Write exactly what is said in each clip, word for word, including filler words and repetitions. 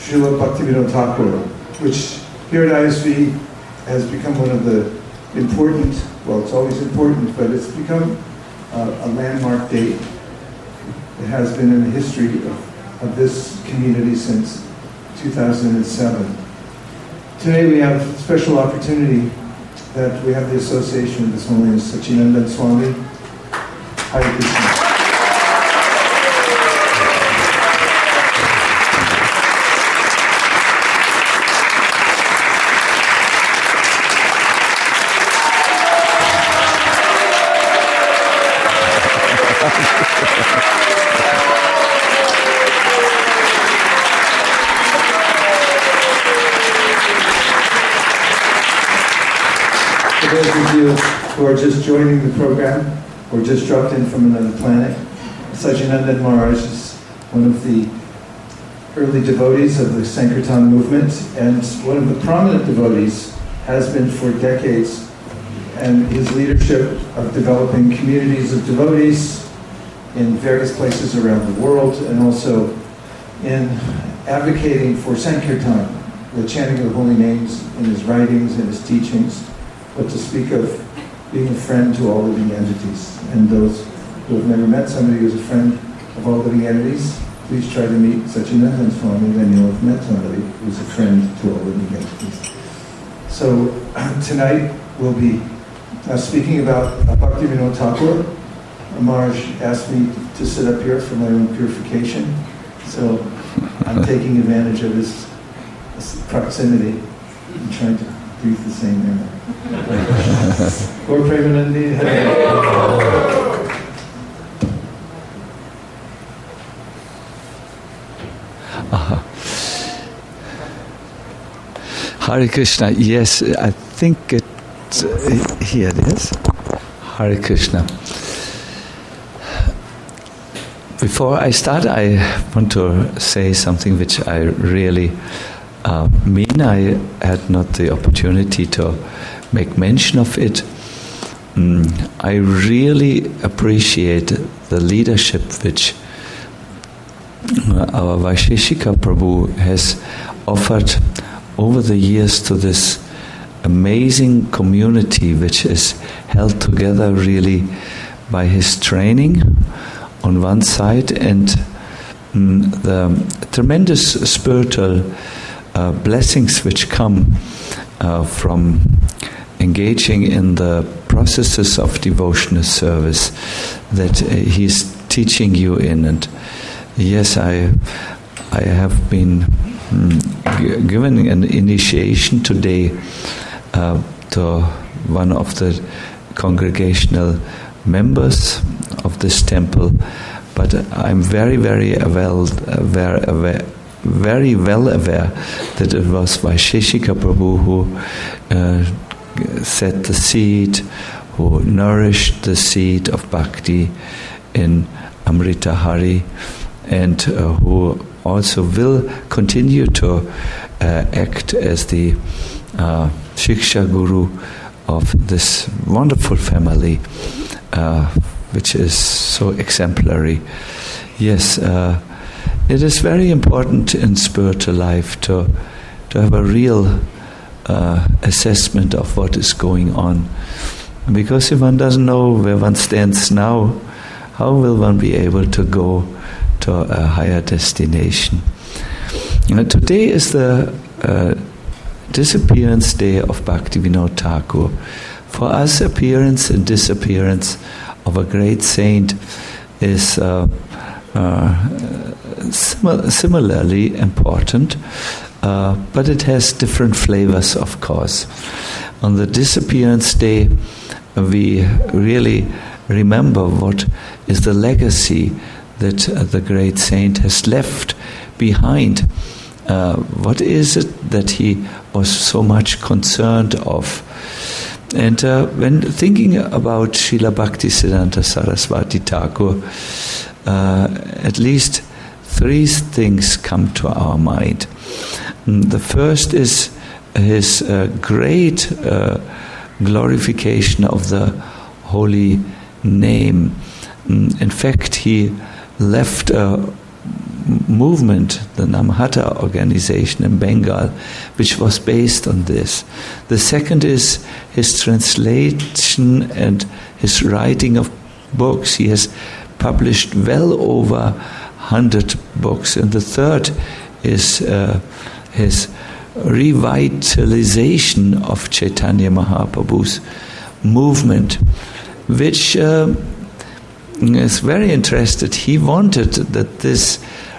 Srila Bhaktivinoda Thakur, which here at I S V has become one of the important, well, it's always important, but it's become uh, a landmark date. It has been in the history of, of this community since two thousand seven. Today we have a special opportunity that we have the association with His Holiness Sachinandan Swami. Hare Krishna. For those of you who are just joining the program or just dropped in from another planet, Sachinandan Maharaj is one of the early devotees of the Sankirtan movement, and one of the prominent devotees has been for decades, and his leadership of developing communities of devotees in various places around the world, and also in advocating for Sankirtan, the chanting of the holy names in his writings and his teachings, but to speak of being a friend to all living entities. And those who have never met somebody who is a friend of all living entities, please try to meet Sachinandan Swami, then you'll have met somebody who's a friend to all living entities. So tonight we'll be uh, speaking about uh, Bhaktivinoda Thakur. Maharaj asked me to sit up here for my own purification, so I'm taking advantage of this, this proximity and trying to breathe the same air. Gaur Premanandi. uh, Hare Krishna. Yes, I think it. Uh, here it is. Hare Krishna. Before I start, I want to say something which I really uh, mean. I had not the opportunity to make mention of it. Mm, I really appreciate the leadership which our Vaisheshika Prabhu has offered over the years to this amazing community, which is held together really by his training on one side, and mm, the tremendous spiritual uh, blessings which come uh, from engaging in the processes of devotional service that uh, he's teaching you in. And yes, I I have been mm, g- given an initiation today uh, to one of the congregational members of this temple, but I'm very, very well aware, aware, very well aware that it was Vaisheshika Prabhu who uh, set the seed, who nourished the seed of bhakti in Amrita Hari, and uh, who also will continue to uh, act as the uh, Shiksha Guru of this wonderful family, uh, which is so exemplary. Yes, uh, it is very important in spiritual life to to have a real uh, assessment of what is going on. Because if one doesn't know where one stands now, how will one be able to go to a higher destination? Uh, today is the uh, disappearance day of Bhaktivinoda Thakur. For us, appearance and disappearance of a great saint is uh, uh, sim- similarly important, uh, but it has different flavors, of course. On the disappearance day, we really remember what is the legacy that uh, the great saint has left behind. Uh, what is it that he was so much concerned of? And uh, when thinking about Srila Bhaktisiddhanta Saraswati Thakur, uh, at least three things come to our mind. Mm, the first is his uh, great uh, glorification of the holy name. Mm, in fact, he left a movement, the Namhata organization in Bengal, which was based on this. The second is his translation and his writing of books. He has published well over one hundred books. And the third is uh, his revitalization of Chaitanya Mahaprabhu's movement, which uh, is very interested. He wanted that this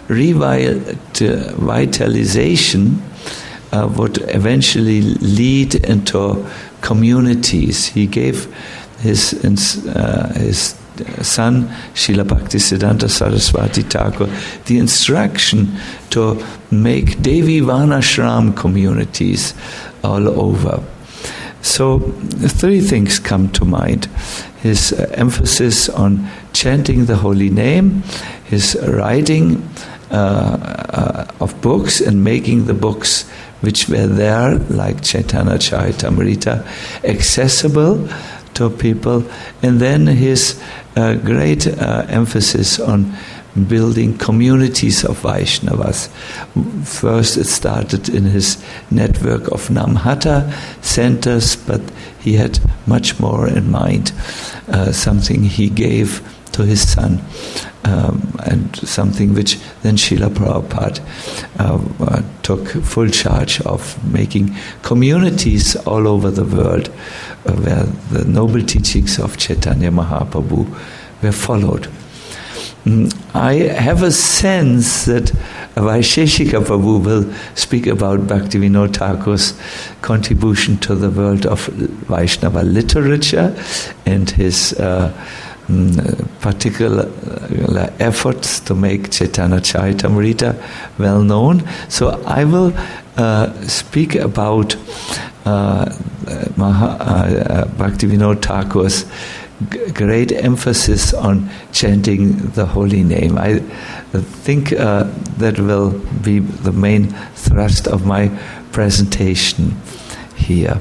revitalization uh, would eventually lead into communities. He gave his uh, his son, Srila Bhaktisiddhanta Saraswati Thakur, the instruction to make Devi Varnashram communities all over. So three things come to mind. His uh, emphasis on chanting the holy name, his writing uh, uh, of books and making the books which were there, like Chaitanya Charitamrita, accessible to people, and then his uh, great uh, emphasis on building communities of Vaishnavas. First it started in his network of Namhata centers, but he had much more in mind, uh, something he gave to his son, um, and something which then Srila Prabhupada uh, uh, took full charge of, making communities all over the world uh, where the noble teachings of Chaitanya Mahaprabhu were followed. Mm, I have a sense that Vaisheshika Prabhu will speak about Bhaktivinoda Thakur's contribution to the world of Vaishnava literature and his uh, particular efforts to make Chaitanya Charitamrita well known. So I will uh, speak about uh, Maha, uh, Bhaktivinoda Thakur's g- great emphasis on chanting the holy name. I think uh, that will be the main thrust of my presentation here.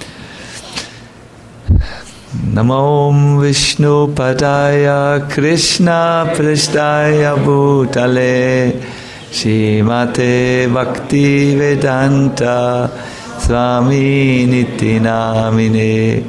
Namo Vishnu Padaya Krishna Prishtaya Bhutale Shrimate Bhakti Vedanta Swami Niti Namine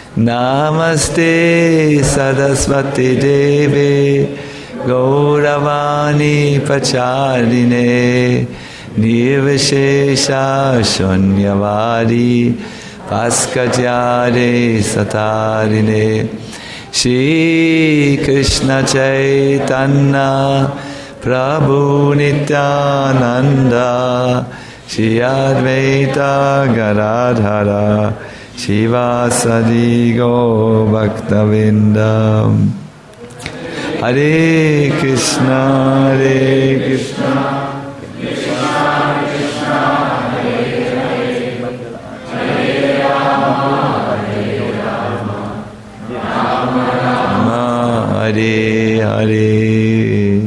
Namaste Saraswati Deve Gauravani Pacharine Nirvishesha Shunyavadi Paskajare Satarine Shri Krishna Chaitanya Prabhu Nityananda Shri Advaita Garadhara Shivasadi Go Bhaktavinda. Hare Krishna, Hare Krishna, Hare Hare.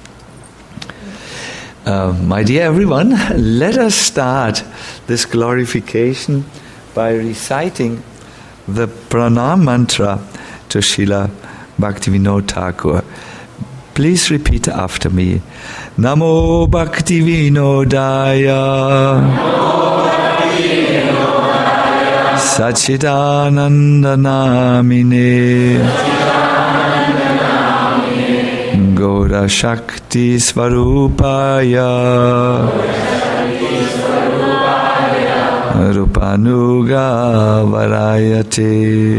Uh, my dear everyone, let us start this glorification by reciting the pranam mantra to Srila Bhaktivinoda Thakur. Please repeat after me. Namo Bhaktivinodaya Sachidananda Namine Gaura Shakti Svarupaya Rupanuga Varayate.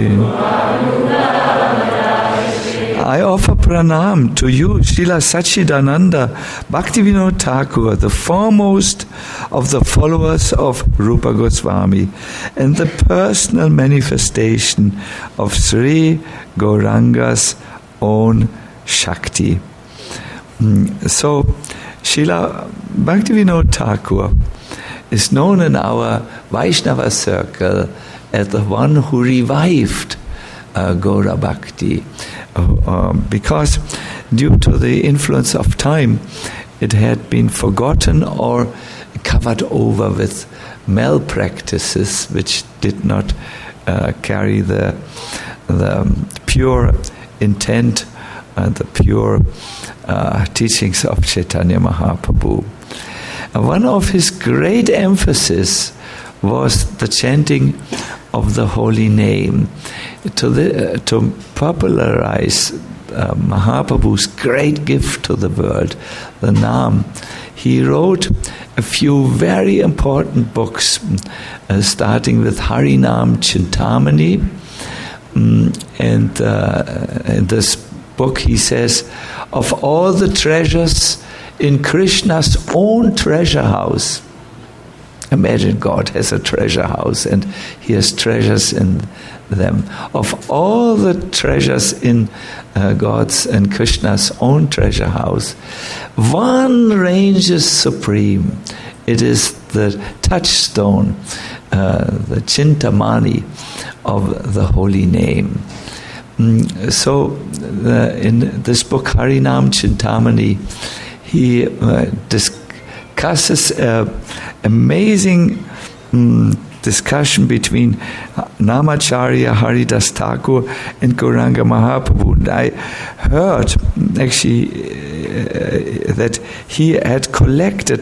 I offer pranam to you, Srila Sachidananda Bhaktivinoda Thakur, the foremost of the followers of Rupa Goswami and the personal manifestation of Sri Gauranga's own Shakti. So, Srila Bhaktivinoda Thakur is known in our Vaishnava circle as the one who revived uh, Gaura Bhakti, uh, uh, because due to the influence of time, it had been forgotten or covered over with malpractices which did not uh, carry the, the pure intent uh, the pure uh, teachings of Chaitanya Mahaprabhu. And one of his great emphasis was the chanting of the holy name, to the, uh, to popularize uh, Mahaprabhu's great gift to the world, the Naam. He wrote a few very important books, uh, starting with Harinam Chintamani, um, and uh, in this book he says, of all the treasures in Krishna's own treasure house. Imagine God has a treasure house and he has treasures in them. Of all the treasures in uh, God's and Krishna's own treasure house, one ranges supreme. It is the touchstone, uh, the Chintamani of the holy name. Mm, so uh, in this book, Harinam Chintamani, he uh, discusses an amazing um, discussion between Namacharya Haridas Thakur and Gauranga Mahaprabhu. And I heard actually uh, that he had collected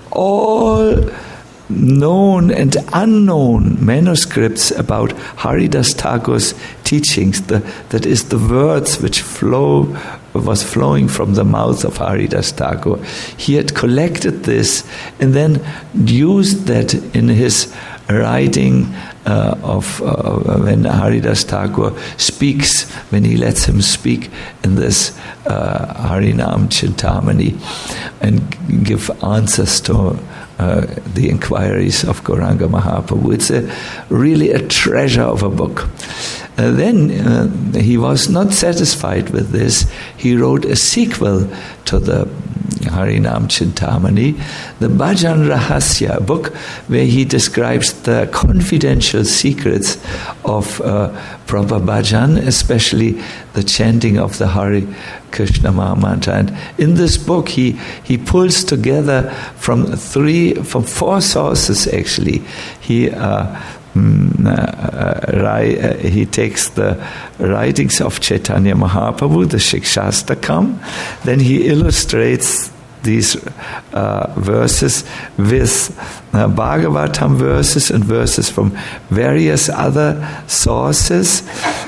all known and unknown manuscripts about Haridas Thakur's teachings, the, that is the words which flow was flowing from the mouth of Haridas Thakur. He had collected this and then used that in his writing uh, of uh, when Haridas Thakur speaks, when he lets him speak in this uh, Harinam Chintamani and give answers to Uh, the inquiries of Gauranga Mahaprabhu. It's a, really a treasure of a book. Uh, then uh, he was not satisfied with this. He wrote a sequel to the Harinam Chintamani, the Bhajan Rahasya, a book where he describes the confidential secrets of uh, proper bhajan, especially the chanting of the Hare Krishna Mahamantra. And in this book, he he pulls together from three, from four sources actually. He uh, mm, uh, uh, he takes the writings of Chaitanya Mahaprabhu, the Shikshastakam, then he illustrates these uh, verses with uh, Bhagavatam verses and verses from various other sources.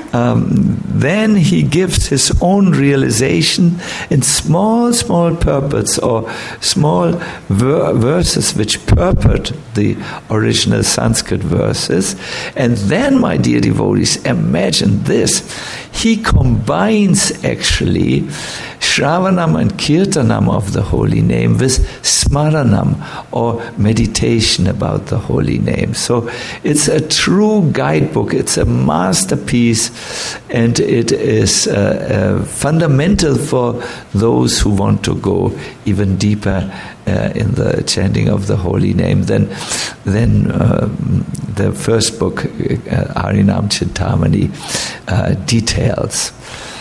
Um, then he gives his own realization in small, small purports or small ver- verses which purport the original Sanskrit verses. And then, my dear devotees, imagine this. He combines actually Shravanam and Kirtanam of the holy name with Smaranam or meditation about the holy name. So it's a true guidebook, it's a masterpiece, and it is uh, uh, fundamental for those who want to go even deeper uh, in the chanting of the holy name than, than uh, the first book, uh, Harinam Chintamani, uh, details.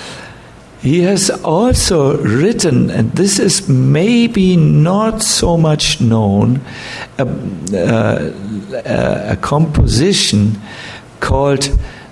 He has also written, and this is maybe not so much known, a, a, a composition called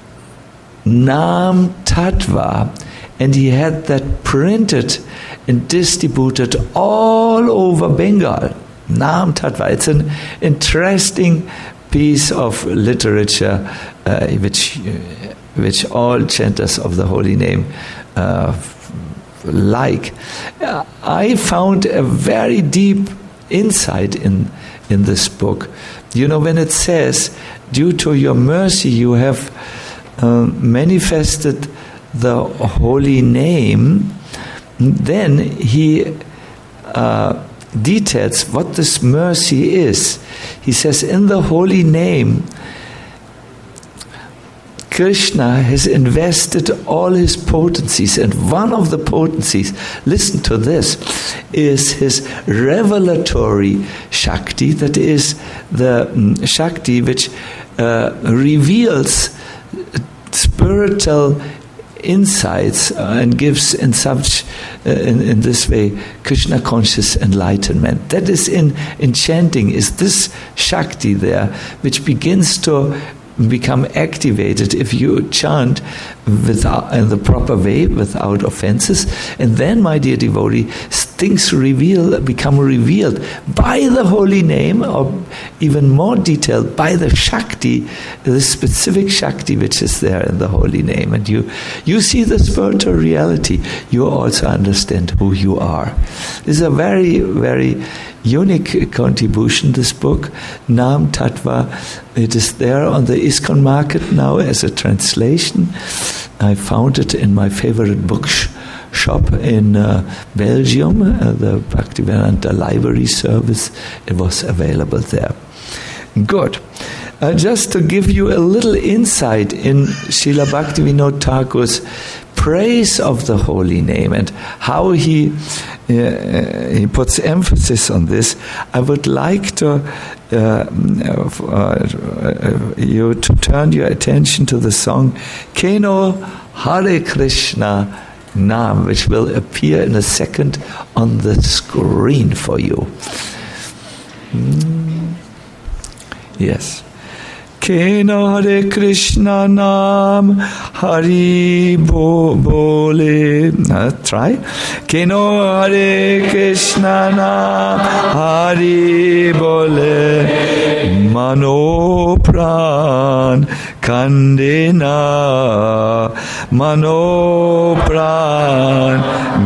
Nam Tattva, and he had that printed and distributed all over Bengal. Nam Tattva. It's an interesting piece of literature uh, which, which all chanters of the holy name Uh, like. Uh, I found a very deep insight in in this book. You know, when it says, due to your mercy you have uh, manifested the holy name, then he uh, details what this mercy is. He says, in the holy name, Krishna has invested all his potencies, and one of the potencies, listen to this, is his revelatory Shakti, that is the um, Shakti which uh, reveals spiritual insights uh, and gives in such uh, in, in this way Krishna conscious enlightenment. That is in, in chanting, is this Shakti there which begins to become activated if you chant without, in the proper way, without offenses. And then, my dear devotee, things reveal, become revealed by the holy name, or even more detailed, by the Shakti, the specific Shakti which is there in the holy name. And you, you see the spiritual reality. You also understand who you are. This is a very, very unique contribution, this book, Nam Tattva. It is there on the ISKCON market now as a translation. I found it in my favorite book sh- shop in uh, Belgium, uh, the Bhaktivedanta Library Service. It was available there. Good. Uh, just to give you a little insight in Srila Bhaktivinoda Thakur's praise of the holy name and how he uh, he puts emphasis on this, I would like to uh, uh, uh, you to turn your attention to the song Keno Hare Krishna Nam, which will appear in a second on the screen for you. Mm. Yes. Keno Hare Krishna Nam Hari Bo Bole. Uh, try. Keno Hare Krishna Nam Hari Bole Mano Pran Kandena Mano Pran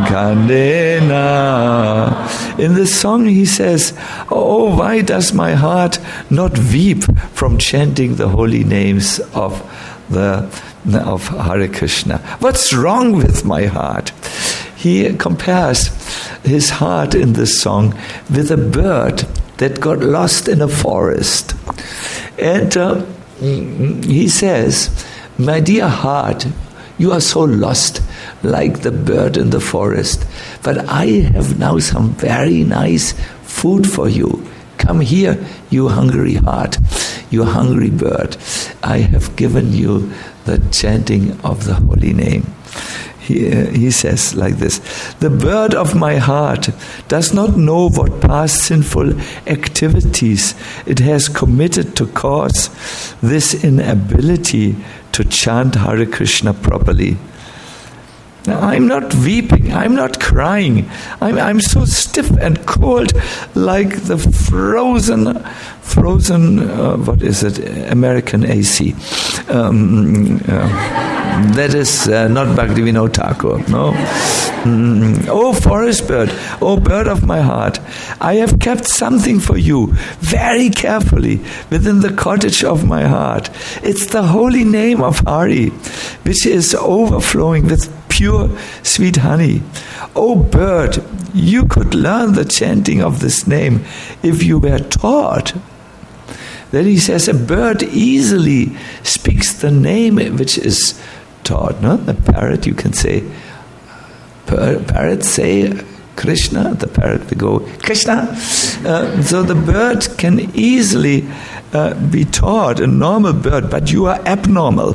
Kandena. In this song he says, oh, why does my heart not weep from chanting the holy names of the of Hare Krishna? What's wrong with my heart? He compares his heart in this song with a bird that got lost in a forest. And uh, he says, my dear heart, you are so lost like the bird in the forest. But I have now some very nice food for you. Come here, you hungry heart, you hungry bird. I have given you the chanting of the holy name. He, uh, he says like this, the bird of my heart does not know what past sinful activities it has committed to cause this inability to chant Hare Krishna properly. Now, I'm not weeping, I'm not crying, I'm, I'm so stiff and cold like the frozen, frozen, uh, what is it, American A C. Um, uh, that is uh, not Bhaktivinoda Thakur, no? Mm, oh, forest bird, oh, bird of my heart, I have kept something for you very carefully within the cottage of my heart. It's the holy name of Hari, which is overflowing with pure sweet honey. Oh bird, you could learn the chanting of this name if you were taught. Then he says a bird easily speaks the name which is taught. No? The parrot, you can say, parrots say Krishna, the parrot will go Krishna. Uh, so the bird can easily uh, be taught, a normal bird, but you are abnormal.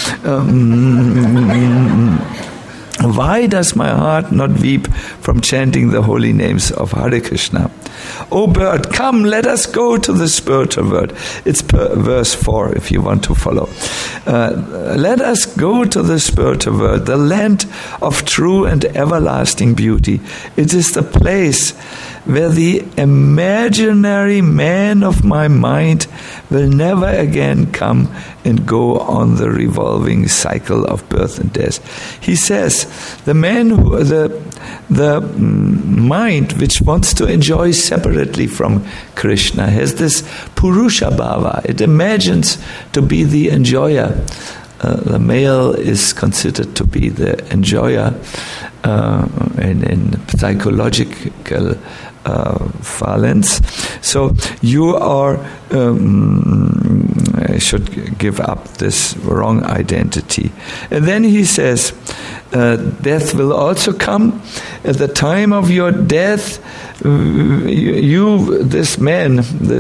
Um, Why does my heart not weep from chanting the holy names of Hare Krishna? O bird, come, let us go to the spiritual world. It's per verse four, if you want to follow. Uh, let us go to the spiritual world, the land of true and everlasting beauty. It is the place where the imaginary man of my mind will never again come and go on the revolving cycle of birth and death. He says, the man who, the, the mind which wants to enjoy separately from Krishna has this Purusha Bhava. It imagines to be the enjoyer. Uh, the male is considered to be the enjoyer uh, in, in psychological uh, parlance. So you are um, should give up this wrong identity. And then he says, uh, death will also come. At the time of your death, you, you this man, this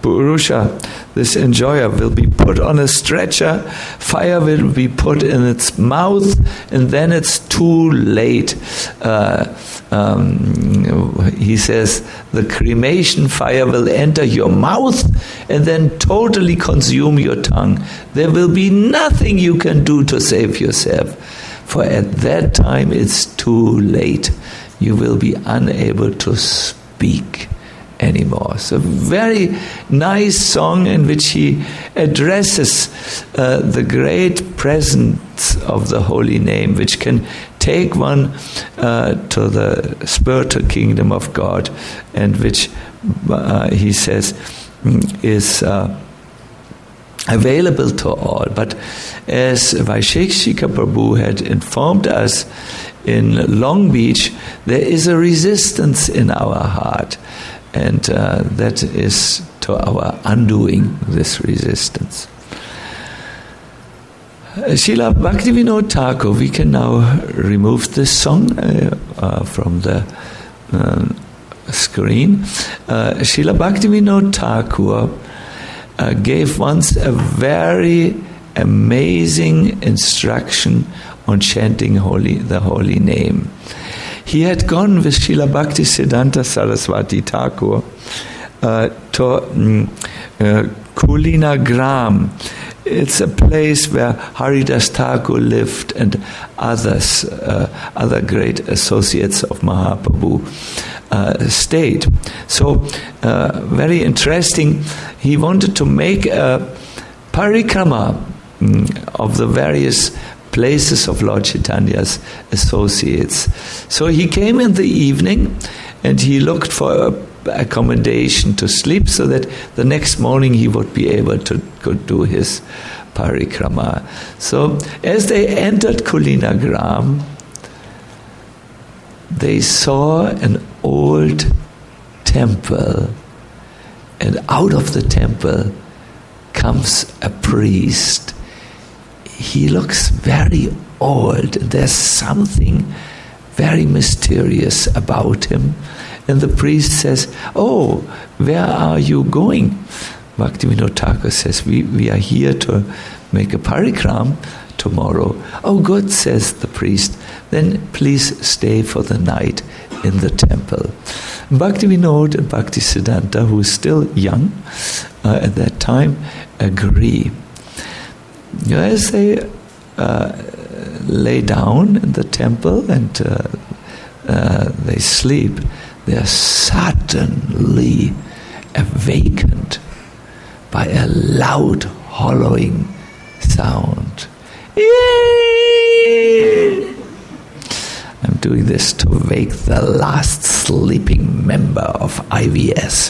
Purusha, this enjoyer, will be put on a stretcher, fire will be put in its mouth, and then it's too late. Uh, um, he says, the cremation fire will enter your mouth and then totally consume your tongue. There will be nothing you can do to save yourself, for at that time it's too late. You will be unable to speak anymore. So very nice song in which he addresses uh, the great presence of the holy name, which can take one uh, to the spiritual kingdom of God, and which uh, he says is uh, available to all. But as Vaisheshika Prabhu had informed us in Long Beach, there is a resistance in our heart. And uh, that is to our undoing, this resistance. Srila Bhaktivinoda Thakur, we can now remove this song uh, uh, from the uh, screen. Uh, Srila Bhaktivinoda Thakur uh, gave once a very amazing instruction on chanting holy, the holy name. He had gone with Srila Bhaktisiddhanta Saraswati Thakur uh, to um, uh, Kulina Gram. It's a place where Haridas Thakur lived and others, uh, other great associates of Mahaprabhu uh, stayed. So, uh, very interesting. He wanted to make a parikrama um, of the various places of Lord Chaitanya's associates. So he came in the evening and he looked for accommodation to sleep so that the next morning he would be able to go do his parikrama. So as they entered Kulina Gram, they saw an old temple, and out of the temple comes a priest. He looks very old. There's something very mysterious about him. And the priest says, "Oh, where are you going?" Bhaktivinoda Thakur says, we, we are here to make a parikram tomorrow. "Oh, good," says the priest. "Then please stay for the night in the temple." Bhaktivinoda and Bhaktisiddhanta, who is still young uh, at that time, agree. As they uh, lay down in the temple and uh, uh, they sleep, they are suddenly awakened by a loud hollowing sound. I'm doing this to wake the last sleeping member of I V S.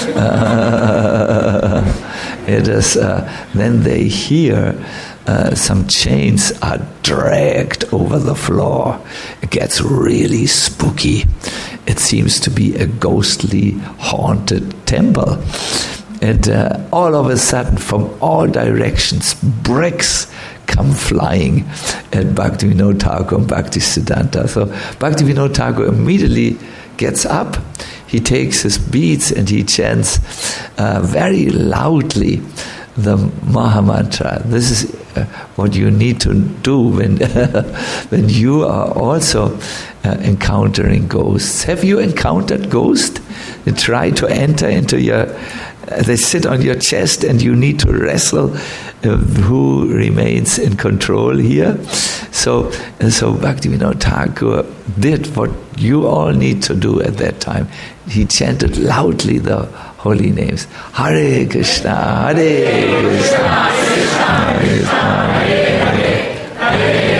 Uh, it is. Uh, then they hear uh, some chains are dragged over the floor. It gets really spooky. It seems to be a ghostly, haunted temple. And uh, all of a sudden, from all directions, bricks come flying at Bhaktivinoda Thakur and Bhaktisiddhanta. So Bhaktivinoda Thakur immediately gets up. He takes his beads and he chants uh, very loudly the Mahamantra. This is uh, what you need to do when when you are also uh, encountering ghosts. Have you encountered ghosts? They try to enter into your... Uh, they sit on your chest and you need to wrestle uh, who remains in control here. So, uh, so Bhaktivinoda Thakur did what you all need to do at that time. He chanted loudly the holy names. Hare Krishna, Hare Krishna, Hare Krishna, Hare Hare.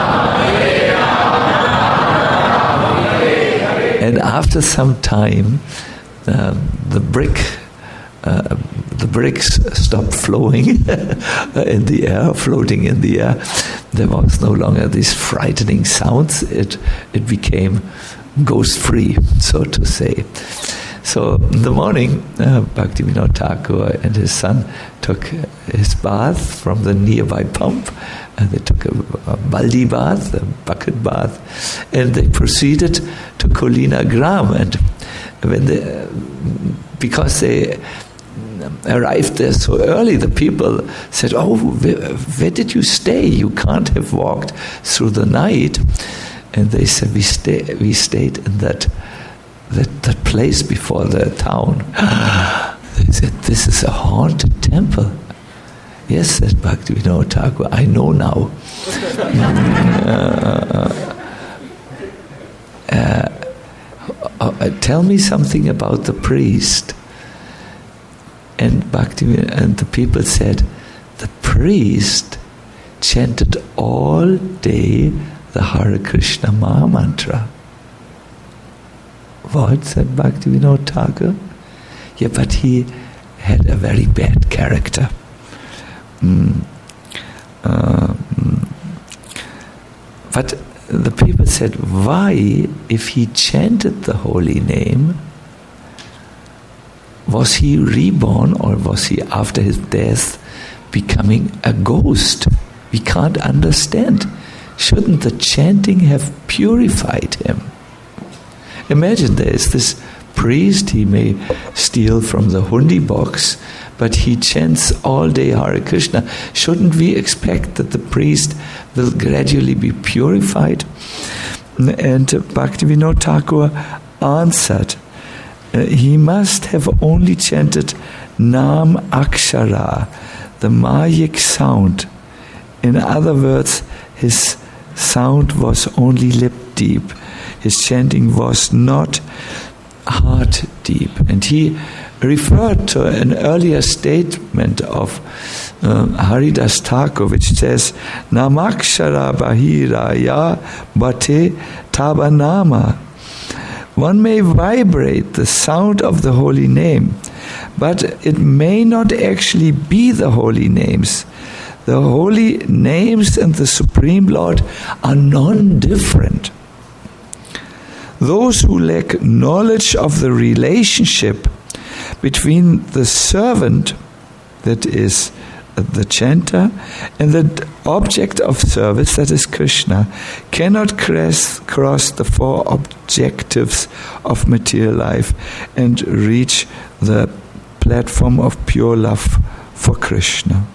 And after some time, uh, the brick Uh, the bricks stopped flowing in the air, floating in the air. There was no longer these frightening sounds. It it became ghost-free, so to say. So in the morning, uh, Bhaktivinoda Thakur and his son took his bath from the nearby pump. And they took a, a baldi bath, a bucket bath, and they proceeded to Kulina Gram. And when they, because they arrived there so early, the people said, oh, where, where did you stay? You can't have walked through the night. And they said, we stay, we stayed in that, that, that place before the town. They said, this is a haunted temple. Yes, said Bhaktivinoda Thakur, I know now. uh, uh, uh, tell me something about the priest. And Bhakti and the people said, the priest chanted all day the Hare Krishna Maha Mantra. What? Said Bhaktivinoda Thakur. Yeah, but he had a very bad character. Mm. Uh, mm. But the people said, why, if he chanted the holy name, was he reborn, or was he, after his death, becoming a ghost? We can't understand. Shouldn't the chanting have purified him? Imagine there is this priest, he may steal from the hundi box, but he chants all day Hare Krishna. Shouldn't we expect that the priest will gradually be purified? And Bhaktivinoda Thakur answered, uh, he must have only chanted Nam Akshara, the Mayic sound. In other words, his sound was only lip deep. His chanting was not heart deep. And he referred to an earlier statement of uh, Haridas Thakur, which says, Namakshara Bahiraya Bate Tabanama. One may vibrate the sound of the holy name, but it may not actually be the holy names. The holy names and the Supreme Lord are non-different. Those who lack knowledge of the relationship between the servant, that is the chanter, and the object of service, that is Krishna, cannot cross, cross the four objectives of material life and reach the platform of pure love for Krishna.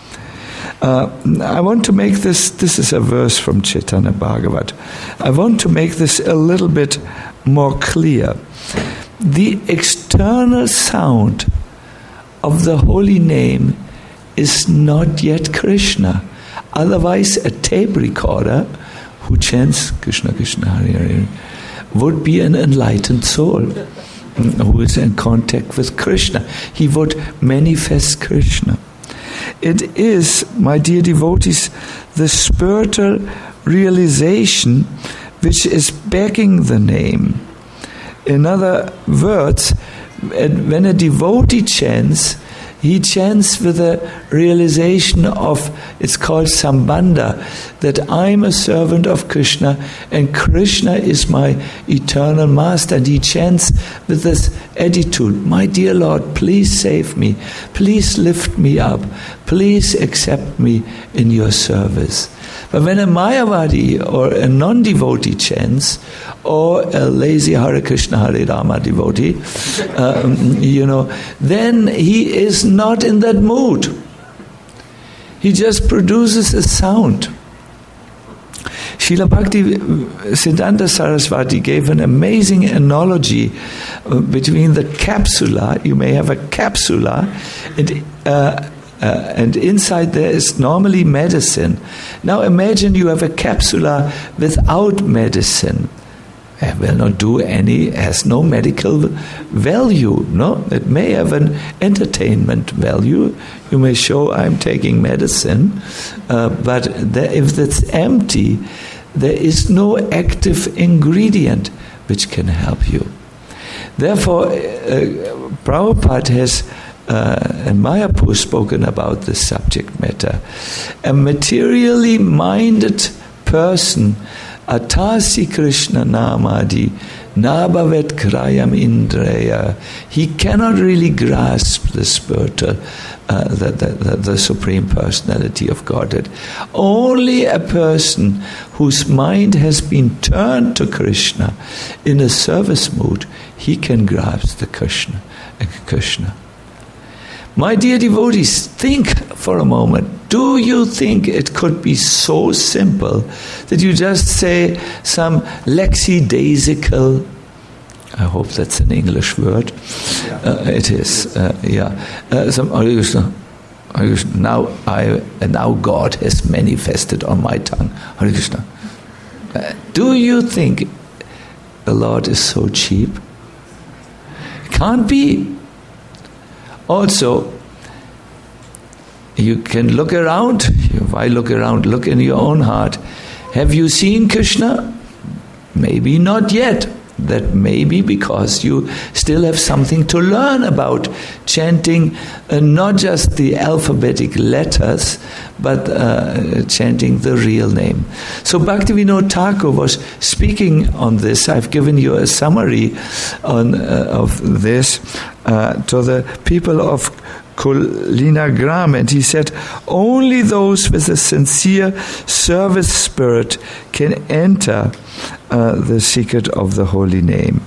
Uh, I want to make this, this is a verse from Chaitanya Bhagavat. I want to make this a little bit more clear. The external sound of the holy name is not yet Krishna. Otherwise, a tape recorder who chants Krishna, Krishna, Hare, Hare would be an enlightened soul who is in contact with Krishna. He would manifest Krishna. It is, my dear devotees, the spiritual realization which is backing the name. In other words, when a devotee chants, he chants with a realization of, it's called Sambandha, that I'm a servant of Krishna and Krishna is my eternal master. And he chants with this attitude, my dear Lord, please save me, please lift me up, please accept me in your service. But when a Mayavadi or a non-devotee chants, or a lazy Hare Krishna, Hare Rama devotee, um, you know, then he is not in that mood. He just produces a sound. Srila Bhakti Siddhanta Saraswati gave an amazing analogy uh, between the capsula. You may have a capsula, and uh, Uh, and inside there is normally medicine. Now imagine you have a capsula without medicine. It will not do any, has no medical value. No, it may have an entertainment value. You may show I'm taking medicine, uh, but there, if it's empty, there is no active ingredient which can help you. Therefore, uh, Prabhupada has Uh, and Mayapur spoken about this subject matter. A materially minded person, atasi Krishna namadi, nabavet krayam indreya, he cannot really grasp the spiritual, uh, the, the, the, the Supreme Personality of Godhead. Only a person whose mind has been turned to Krishna in a service mood, he can grasp the Krishna. Krishna. My dear devotees, think for a moment. Do you think it could be so simple that you just say some lexidasical, I hope that's an English word. Yeah. Uh, it is, uh, yeah. Uh, some, Hare Krishna, Hare Krishna. Now I, and now God has manifested on my tongue. Hare Krishna. Uh, do you think the Lord is so cheap? Can't be. Also, you can look around. Why look around? Look in your own heart. Have you seen Krishna? Maybe not yet. That may be because you still have something to learn about chanting uh, not just the alphabetic letters, but uh, chanting the real name. So Bhaktivinoda Thakur was speaking on this. I've given you a summary on uh, of this uh, to the people of Kulinagram, and he said, only those with a sincere service spirit can enter uh, the secret of the holy name.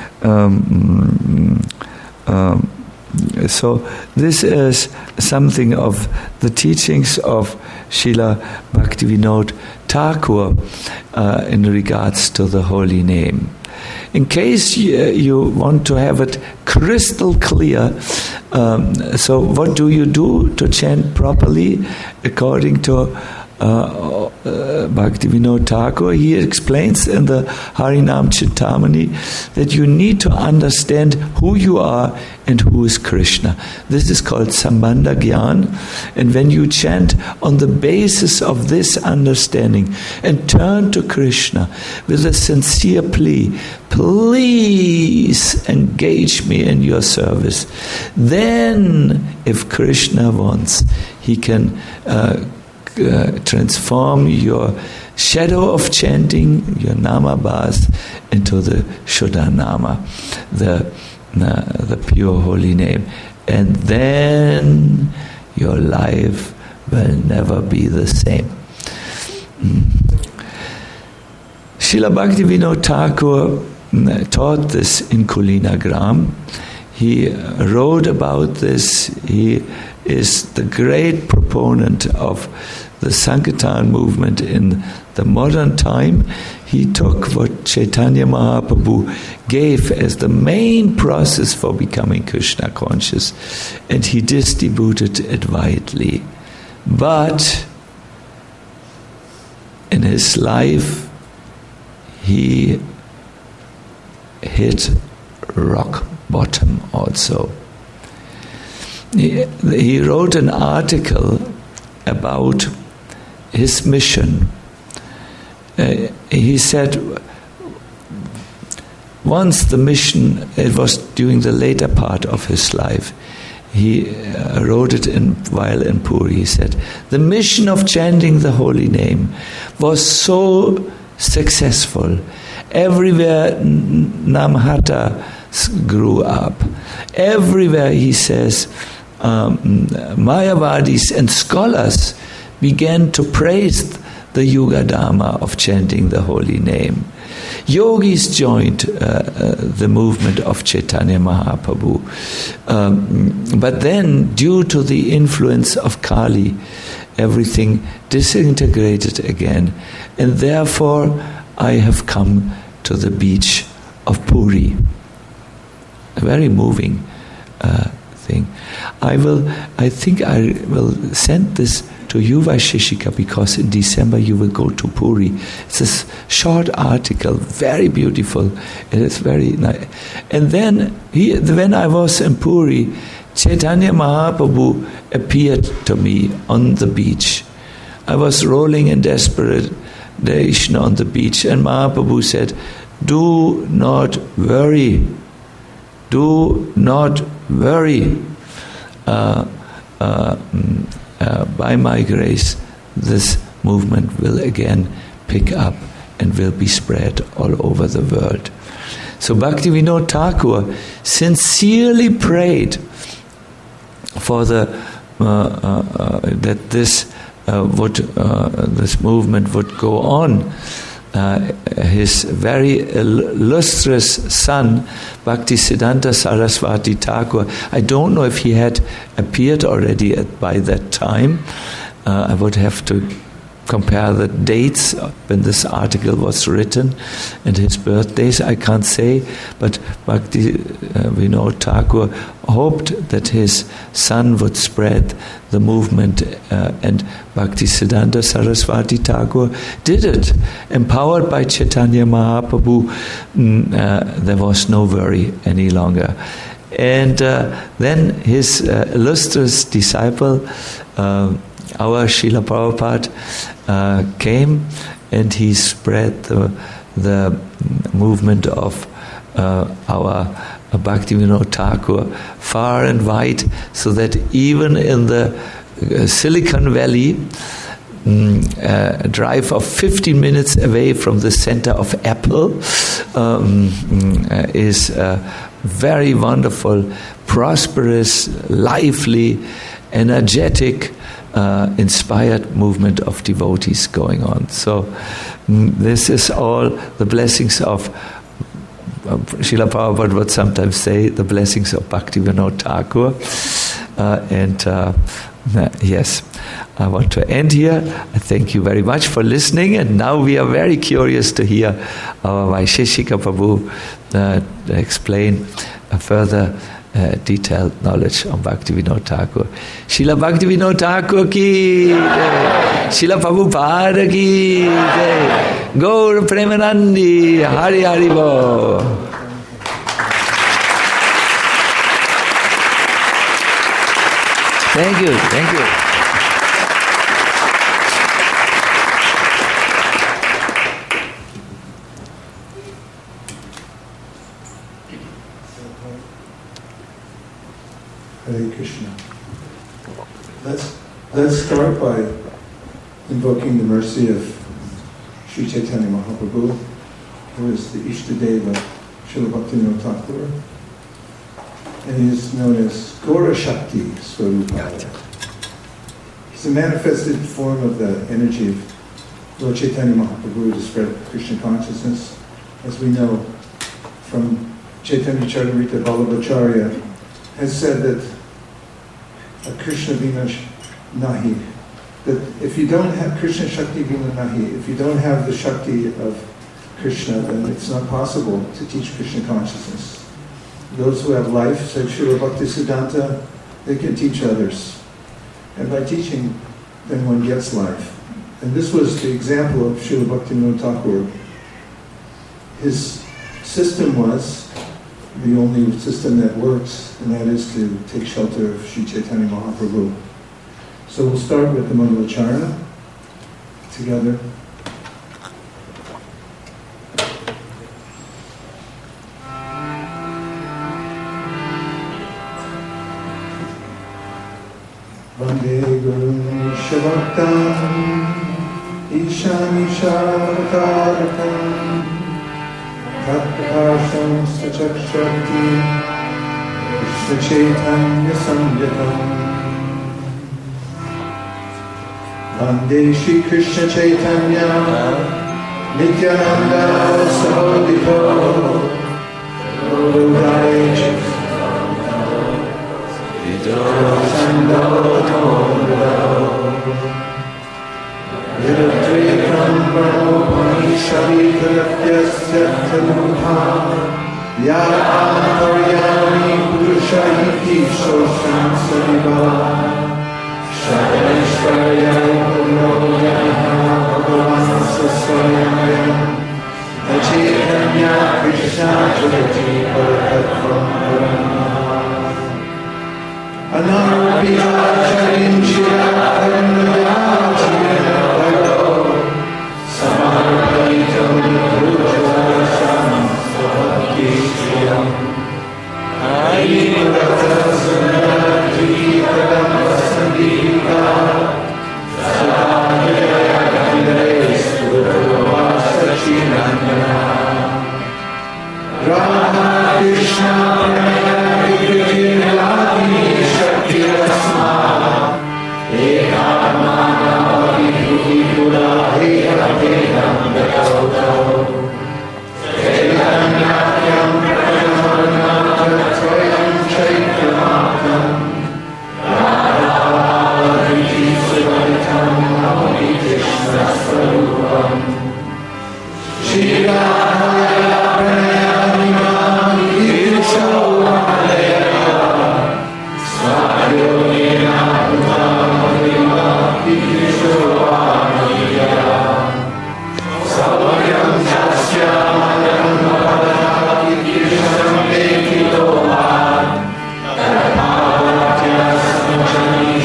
Um, um, so this is something of the teachings of Srila Bhaktivinoda Thakur uh, in regards to the holy name. In case you, you want to have it crystal clear, um, so what do you do to chant properly according to uh, uh, Bhaktivinoda Thakur? He explains in the Harinam Chintamani that you need to understand who you are and who is Krishna. This is called Sambandha Gyan. And when you chant on the basis of this understanding and turn to Krishna with a sincere plea, please engage me in your service, then if Krishna wants, he can uh, uh, transform your shadow of chanting, your namabhas, into the Shuddha Nama, the Uh, the pure holy name, and then your life will never be the same. Mm. Srila Bhaktivinoda Thakur taught this in Kulinagram. He wrote about this. He is the great proponent of the Sankirtan movement in the modern time. He took what Chaitanya Mahaprabhu gave as the main process for becoming Krishna conscious, and he distributed it widely. But in his life, he hit rock bottom also. He, he wrote an article about his mission. Uh, he said once the mission, it was during the later part of his life, he uh, wrote it in, while in Puri. He said, the mission of chanting the holy name was so successful. Everywhere Namhata grew up. Everywhere, he says, um, Mayavadis and scholars began to praise the Yuga Dharma of chanting the holy name. Yogis joined uh, uh, the movement of Chaitanya Mahaprabhu. Um, but then, due to the influence of Kali, everything disintegrated again. And therefore, I have come to the beach of Puri. A very moving uh, thing. I will, I think I will send this to you, Vaisheshika, because in December you will go to Puri. It's a short article, very beautiful. It is very nice. And then, he, when I was in Puri, Chaitanya Mahaprabhu appeared to me on the beach. I was rolling in desperation on the beach, and Mahaprabhu said, do not worry. Do not worry. Uh, uh, uh, by my grace, this movement will again pick up and will be spread all over the world. So Bhaktivinoda Thakur sincerely prayed for the uh, uh, uh, that this uh, would uh, this movement would go on. uh, his very illustrious son, Bhaktisiddhanta Saraswati Thakur. I don't know if he had appeared already at, by that time. Uh, I would have to compare the dates when this article was written and his birthdays. I can't say, but Bhakti uh, Vinod Thakur hoped that his son would spread the movement, uh, and Bhaktisiddhanta Saraswati Thakur did it. Empowered by Chaitanya Mahaprabhu, mm, uh, there was no worry any longer. And uh, then his uh, illustrious disciple, uh, our Srila Prabhupada, uh, came and he spread the, the movement of uh, our uh, Bhaktivinoda Thakur far and wide, so that even in the uh, Silicon Valley, mm, uh, a drive of fifteen minutes away from the center of Apple, um, uh, is a very wonderful, prosperous, lively, energetic, Uh, inspired movement of devotees going on. So mm, this is all the blessings of uh, Srila Prabhupada would sometimes say, the blessings of Bhaktivinoda Thakur. Uh, and uh, yes, I want to end here. I thank you very much for listening, and now we are very curious to hear our Vaisheshika Prabhu uh, explain uh, further Uh, detailed knowledge on Bhaktivinoda Thakur. Srila Bhaktivinoda Thakur ki jai. Srila Prabhupada ki jai. Gaur Premanandi. Hari Hari Bo. Thank you, thank you. Hare Krishna. Let's, let's start by invoking the mercy of Sri Chaitanya Mahaprabhu, who is the Ishtadeva Srila Bhaktivinoda Thakur, and he is known as Gaura Shakti Swarupaya. He's a manifested form of the energy of Lord Chaitanya Mahaprabhu to spread Krishna consciousness. As we know from Chaitanya Charitamrita, Vallabhacharya has said that a Krishna Vina Nahi, that if you don't have Krishna Shakti Vina Nahi, if you don't have the Shakti of Krishna, then it's not possible to teach Krishna consciousness. Those who have life, said Srila Bhaktisiddhanta, they can teach others. And by teaching, then one gets life. And this was the example of Srila Bhaktivinoda Thakur. His system was the only system that works, and that is to take shelter of Sri Chaitanya Mahaprabhu. So we'll start with the Mangalacharana together. Vande Guru Shavaktam Isham Ishavatarakam Tatpakasham Sachakshakti Krishna Chaitanya Samyatam Vande Shri Krishna Chaitanya Nityananda Sahodito Godai Sando Tomodo Virutrikam Brahmopanishadikaratyasya Tanutha Yātāṁ Purushayiti Shosham Saribala Shadashvarayam Puroyaha Bhagavan Saswayam Achaitanya Krishna Jagati Paratvam Brahma Anarupitacharim Shirakaram Nayachiraparo Samarpanitam Nidrujavasam Svabhakishiyam Ayurata Sundarati Kadam Vasandika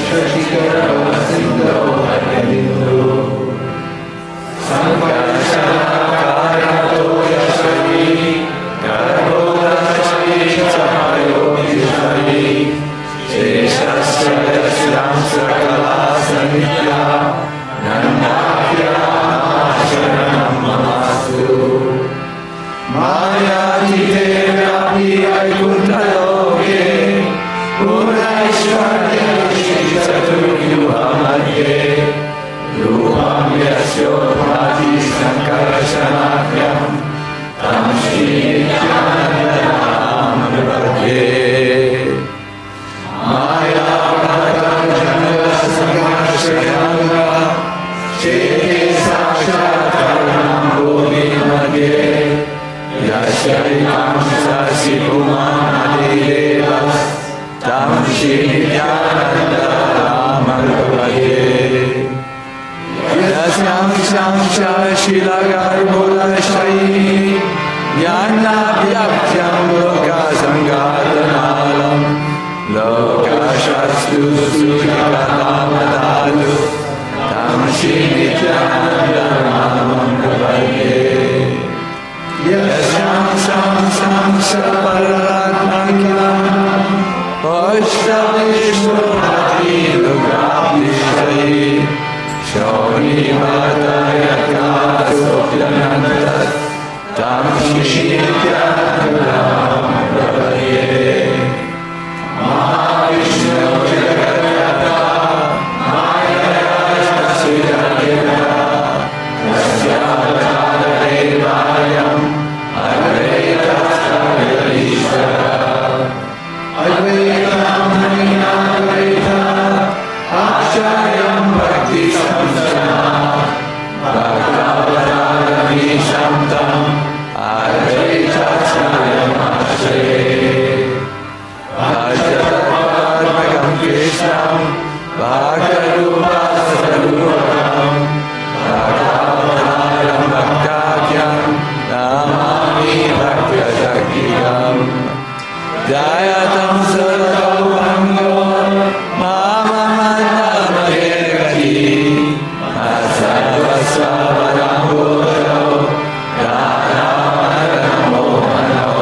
Shashikara Sindho Harindu Sankara Yashari Garboda Shri Chahayo Vishari Sheshasya Yashyam Sakala Sanitya Nandakya Sharanam Mamastu Maya Jite Vyapi Vaikunta Loke Purnaishwarya Shri Chaturvyuha Madhye Rupam Yasyo Bhati Sankara Shanakyam Tam Shri Nityanandam Vipatye Maya Bhagam Janala Sanghashayanga Chete Sakshatkaranam Bhumi Madhye Yasharikam Sasipuman Adidevas Tam Shri Nityanandam Vipatye Yasyam Shamsha Shilagarbhodashayini Yana Vyaptyam Loka Sangatanalam Loka Shastu Sujatamadadu Tam Shri Nityanandam Vipatye Yasyam Shamsam Shaparatmakilam Oshtavishwapati Lugabdishayi Shoni Matayaka Sopyanantat Tam Shri Nityanandam Vipatye Mahavishnu Jagadyata Maya Suyajana Yasyavata Devayam Advaita Sarveshwara Advaitam Advaita Akshayam Bhakti Samsana Bhagavadagami Shantam Advaita Sarvayam Ashre Bhajatatmadmakam Krishnam Bhagarupa Sarupam Bhagavadaram Bhaktakyam Namami Bhaktasakhiyam Jayatam Sarvabhango Mama Madhyamadegati Asavasavarambodo Dhanamaramomano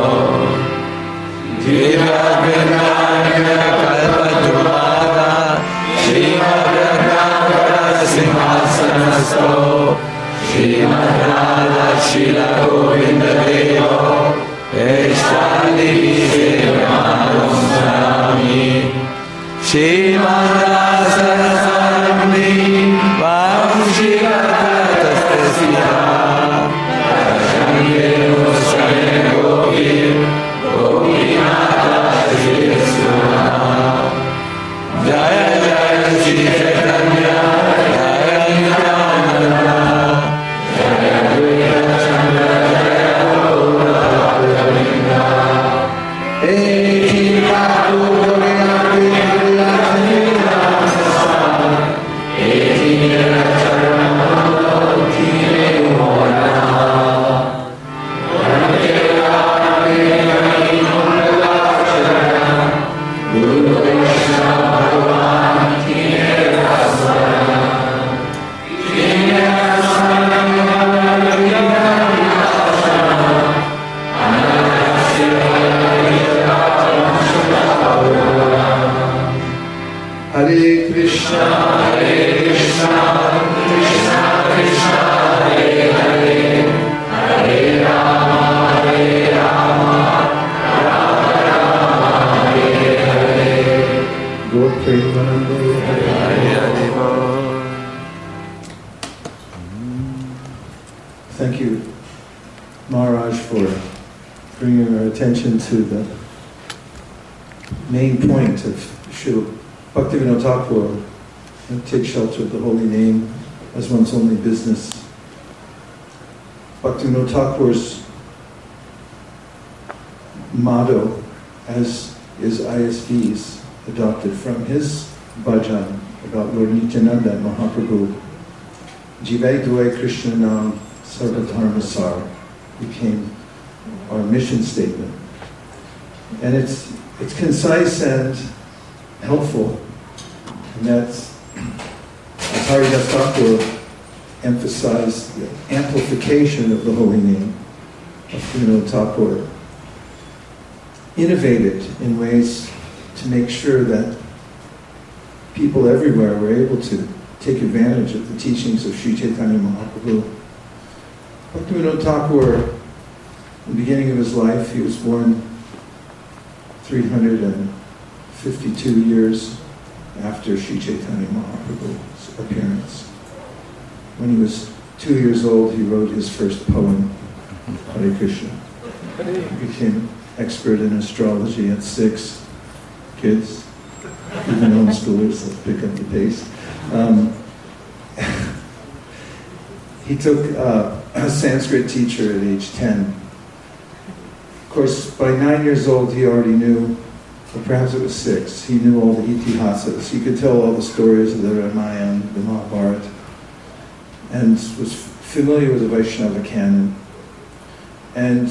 Divyagnanya Kalpatrumada Srimad-Radha Simhasanasto Srimad-Radha Shila Govinda Devo Eshtali Sevamadam Sarami Srimad-Radha Sarami Vamshivatatastasya Ashangevo Sane Gopi Gopinata Shirasuna Jaya Jaya Shri Chaitanya Jaya Nityananda Jaya Advaita Chandra Jaya Gaura Bhakta Eki Karu Goryati Vilasanina Eki Niracharamano Tine Mona Guru Krishna Bhagavan Tine Rasana Tine Rasana Hare Krishna, Hare Krishna, Krishna Krishna, Hare Hare, Hare Rama, Hare Rama, Rama Rama, Hare Hare. Lord Premanande, Hare Hare. Thank you, Maharaj, for bringing our attention to the main point of Srila Bhaktivinoda Thakur, and take shelter of the holy name as one's only business. Bhaktivinoda Thakur's motto, as is I S V's, adopted from his bhajan about Lord Nityananda and Mahaprabhu, Jivai Dvai Krishna Nam Sarvadharmasar, became our mission statement. And it's it's concise and helpful, And that's, as Haridas Thakur emphasized, the amplification of the holy name of Bhaktivinoda Thakur, innovated in ways to make sure that people everywhere were able to take advantage of the teachings of Sri Chaitanya Mahaprabhu. Bhaktivinoda Thakur, in the beginning of his life, he was born three hundred fifty-two years after Sri Chaitanya Mahaprabhu's appearance. When he was two years old, he wrote his first poem, Hare Krishna. He became expert in astrology at six. Kids, even homeschoolers, let's pick up the pace. Um, he took uh, a Sanskrit teacher at age ten. Of course, by nine years old, he already knew, or perhaps it was six, he knew all the itihasas. He could tell all the stories of the Ramayana, the Mahabharata, and was familiar with the Vaishnava canon. And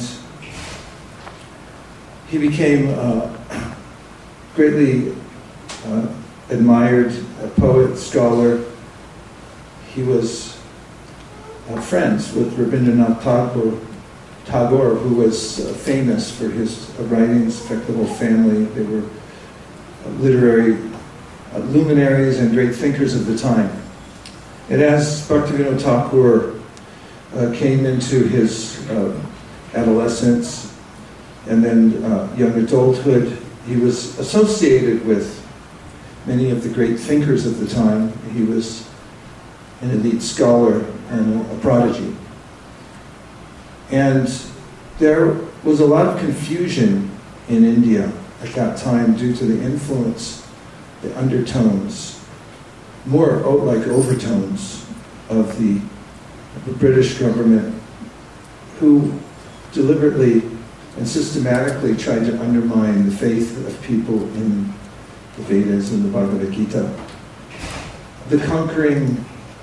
he became uh, greatly uh, admired, a poet, scholar. He was uh, friends with Rabindranath Tagore, Tagore, who was uh, famous for his uh, writings. In fact, the whole family, they were uh, literary uh, luminaries and great thinkers of the time. And as Bhaktivinoda Thakur uh, came into his uh, adolescence and then uh, young adulthood, he was associated with many of the great thinkers of the time. He was an elite scholar and a, a prodigy. And there was a lot of confusion in India at that time due to the influence, the undertones, more like overtones of the, of the British government, who deliberately and systematically tried to undermine the faith of people in the Vedas and the Bhagavad Gita. The conquering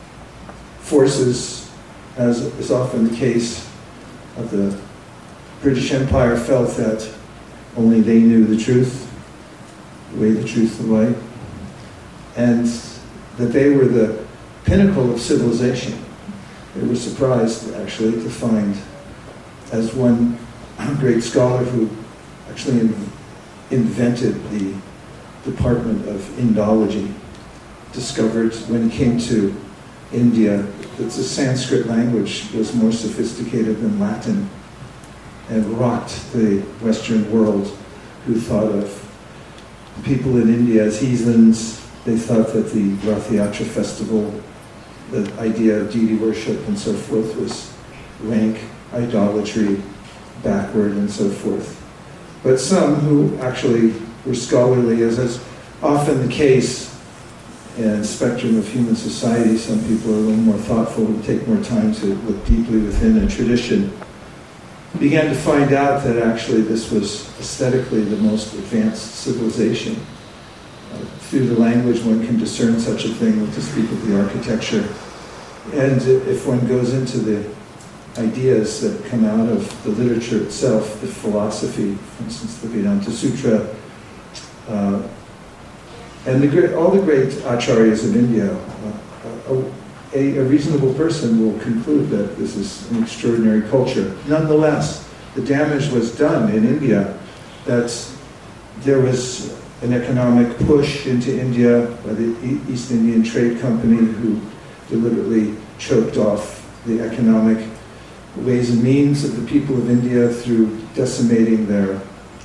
forces, as is often the case of the British Empire, felt that only they knew the truth, the way, the truth, the light, and that they were the pinnacle of civilization. They were surprised, actually, to find, as one great scholar who actually in, invented the department of Indology discovered when he came to India that the Sanskrit language was more sophisticated than Latin, and rocked the Western world, who thought of people in India as heathens. They thought that the Rath Yatra festival, the idea of deity worship and so forth, was rank idolatry, backward, and so forth. But some who actually were scholarly, as is often the case in the spectrum of human society, some people are a little more thoughtful and take more time to look deeply within a tradition, began to find out that actually this was aesthetically the most advanced civilization. Uh, through the language one can discern such a thing, to speak of the architecture. And if one goes into the ideas that come out of the literature itself, the philosophy, for instance, the Vedanta Sutra, uh, and the great, all the great acharyas of India, uh, a, a reasonable person will conclude that this is an extraordinary culture. Nonetheless, the damage was done in India, that there was an economic push into India by the East Indian Trade Company, who deliberately choked off the economic ways and means of the people of India through decimating their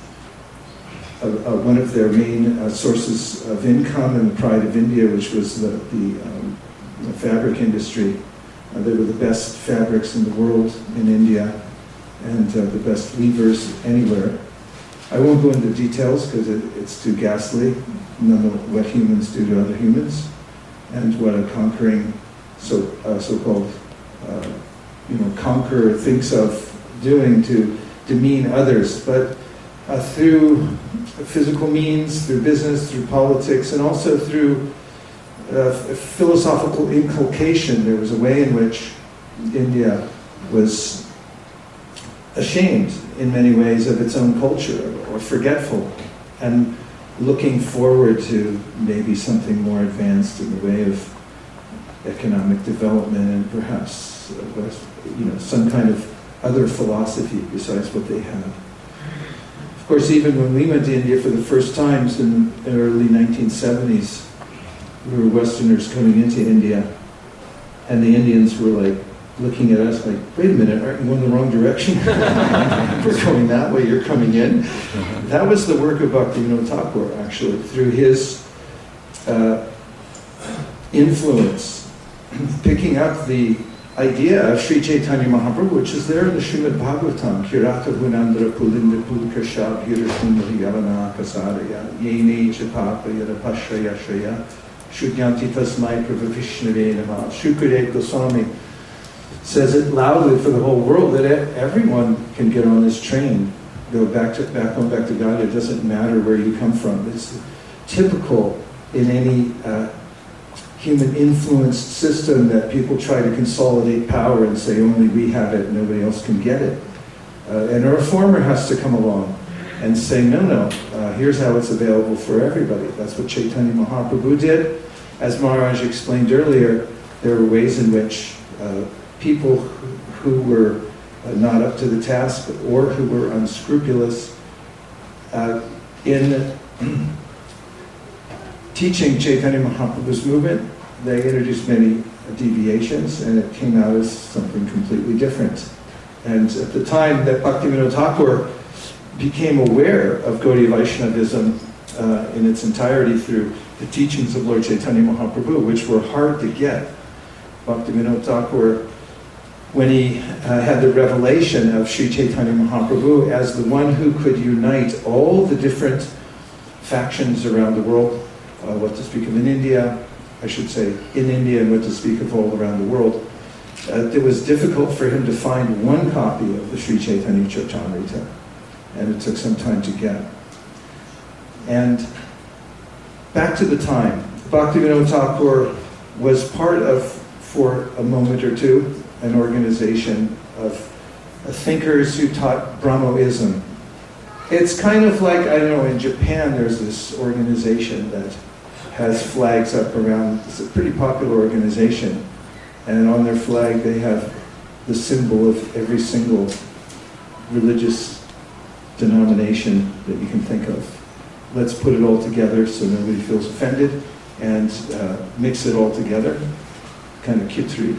uh, uh, one of their main uh, sources of income in the pride of India, which was the, the, um, the fabric industry. Uh, they were the best fabrics in the world in India, and uh, the best weavers anywhere. I won't go into details because it, it's too ghastly, none of what humans do to other humans, and what a conquering so uh, so-called uh, you know, conqueror thinks of doing to demean others. But uh, through physical means, through business, through politics, and also through uh, philosophical inculcation, there was a way in which India was ashamed in many ways of its own culture, or forgetful. And looking forward to maybe something more advanced in the way of economic development and perhaps uh, you know, some kind of other philosophy besides what they have. Of course, even when we went to India for the first times in the early nineteen seventies, we were Westerners coming into India, and the Indians were like looking at us like, wait a minute, aren't you going the wrong direction? We're going that way, you're coming in. That was the work of Bhaktivinoda Thakur, actually, through his uh, influence, picking up the idea of Sri Chaitanya Mahaprabhu, which is there in the Srimad Bhagavatam, Kirata Gunandra Pulinda Pulkasha Bhirasundari Yavana Kasaraya Yene Chapapa Yarapashraya Shraya Shudyanti Tasmai Prabhavishnave Nama. Shukadev Goswami says it loudly for the whole world that everyone can get on this train, go back to back home, back to God. It doesn't matter where you come from. It's typical in any uh, human influenced system that people try to consolidate power and say only we have it, nobody else can get it. Uh, and a reformer has to come along and say, no, no, uh, here's how it's available for everybody. That's what Chaitanya Mahaprabhu did. As Maharaj explained earlier, there were ways in which uh, people who were uh, not up to the task or who were unscrupulous uh, in teaching Chaitanya Mahaprabhu's movement, they introduced many deviations, and it came out as something completely different. And at the time that Bhaktivinoda Thakur became aware of Gaudiya Vaishnavism uh, in its entirety through the teachings of Lord Chaitanya Mahaprabhu, which were hard to get, Bhaktivinoda Thakur, when he uh, had the revelation of Sri Chaitanya Mahaprabhu as the one who could unite all the different factions around the world, uh, what to speak of in India, I should say in India, and what to speak of all around the world, uh, it was difficult for him to find one copy of the Sri Chaitanya Charitamrita, and it took some time to get. And back to the time, Bhaktivinoda Thakur was part of, for a moment or two, an organization of thinkers who taught Brahmoism. It's kind of like, I don't know, in Japan there's this organization that has flags up around, it's a pretty popular organization, and on their flag they have the symbol of every single religious denomination that you can think of. Let's put it all together so nobody feels offended, and uh, mix it all together, kind of khichdi,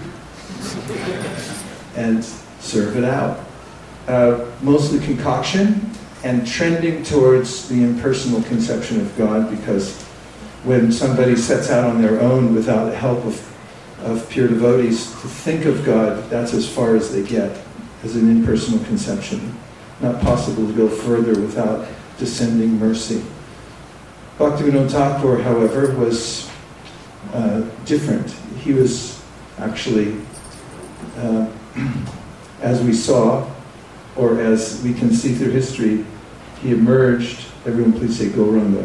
and serve it out. Uh, mostly concoction and trending towards the impersonal conception of God, because when somebody sets out on their own without the help of, of pure devotees to think of God, that's as far as they get, as an impersonal conception. Not possible to go further without descending mercy. Bhaktivinoda Thakur, however, was uh, different. He was actually, uh, as we saw, or as we can see through history, he emerged, everyone please say Gauranga,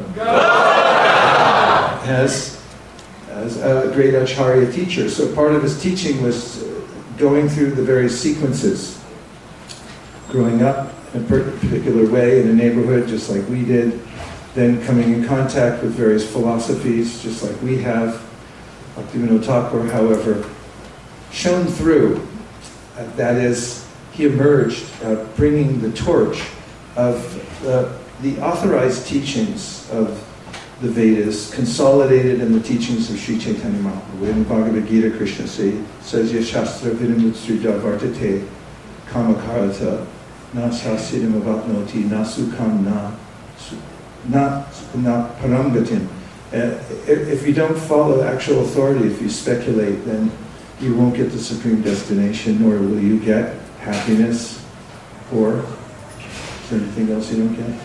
as, as a great Acharya teacher. So part of his teaching was going through the various sequences, growing up in a particular way in a neighborhood just like we did, then coming in contact with various philosophies just like we have. Bhaktivinoda Thakur, however, shone through. Uh, that is, he emerged uh, bringing the torch of uh, the authorized teachings of the Vedas, consolidated in the teachings of Sri Chaitanya Mahaprabhu. In Bhagavad Gita, Krishna say, says, Yashastra vinamutsuja vartate kamakarata na sasiddham avatnoti na sukham na na na paramgatim. Uh, if, if you don't follow actual authority, if you speculate, then you won't get the supreme destination, nor will you get happiness, or is there anything else you don't get?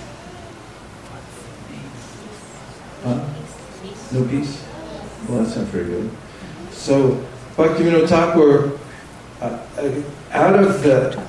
Huh? No peace? Well, that's not very good. So, Bhaktivinoda Thakur, uh, out of the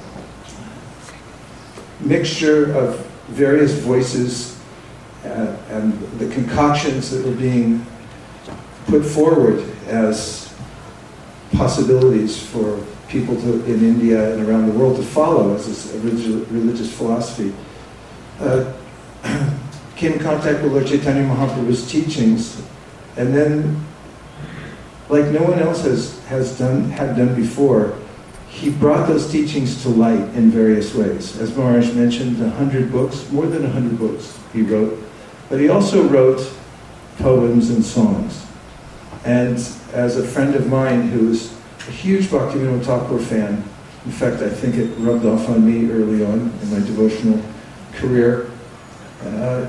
mixture of various voices uh, and the concoctions that were being put forward as possibilities for people to, in India and around the world to follow as a religious, religious philosophy, uh, came in contact with Lord Chaitanya Mahaprabhu's teachings, and then, like no one else has, has done had done before, he brought those teachings to light in various ways. As Maharaj mentioned, a hundred books, more than a hundred books he wrote, but he also wrote poems and songs. And as a friend of mine who is a huge Bhaktivinoda Thakur fan, in fact, I think it rubbed off on me early on in my devotional career, uh,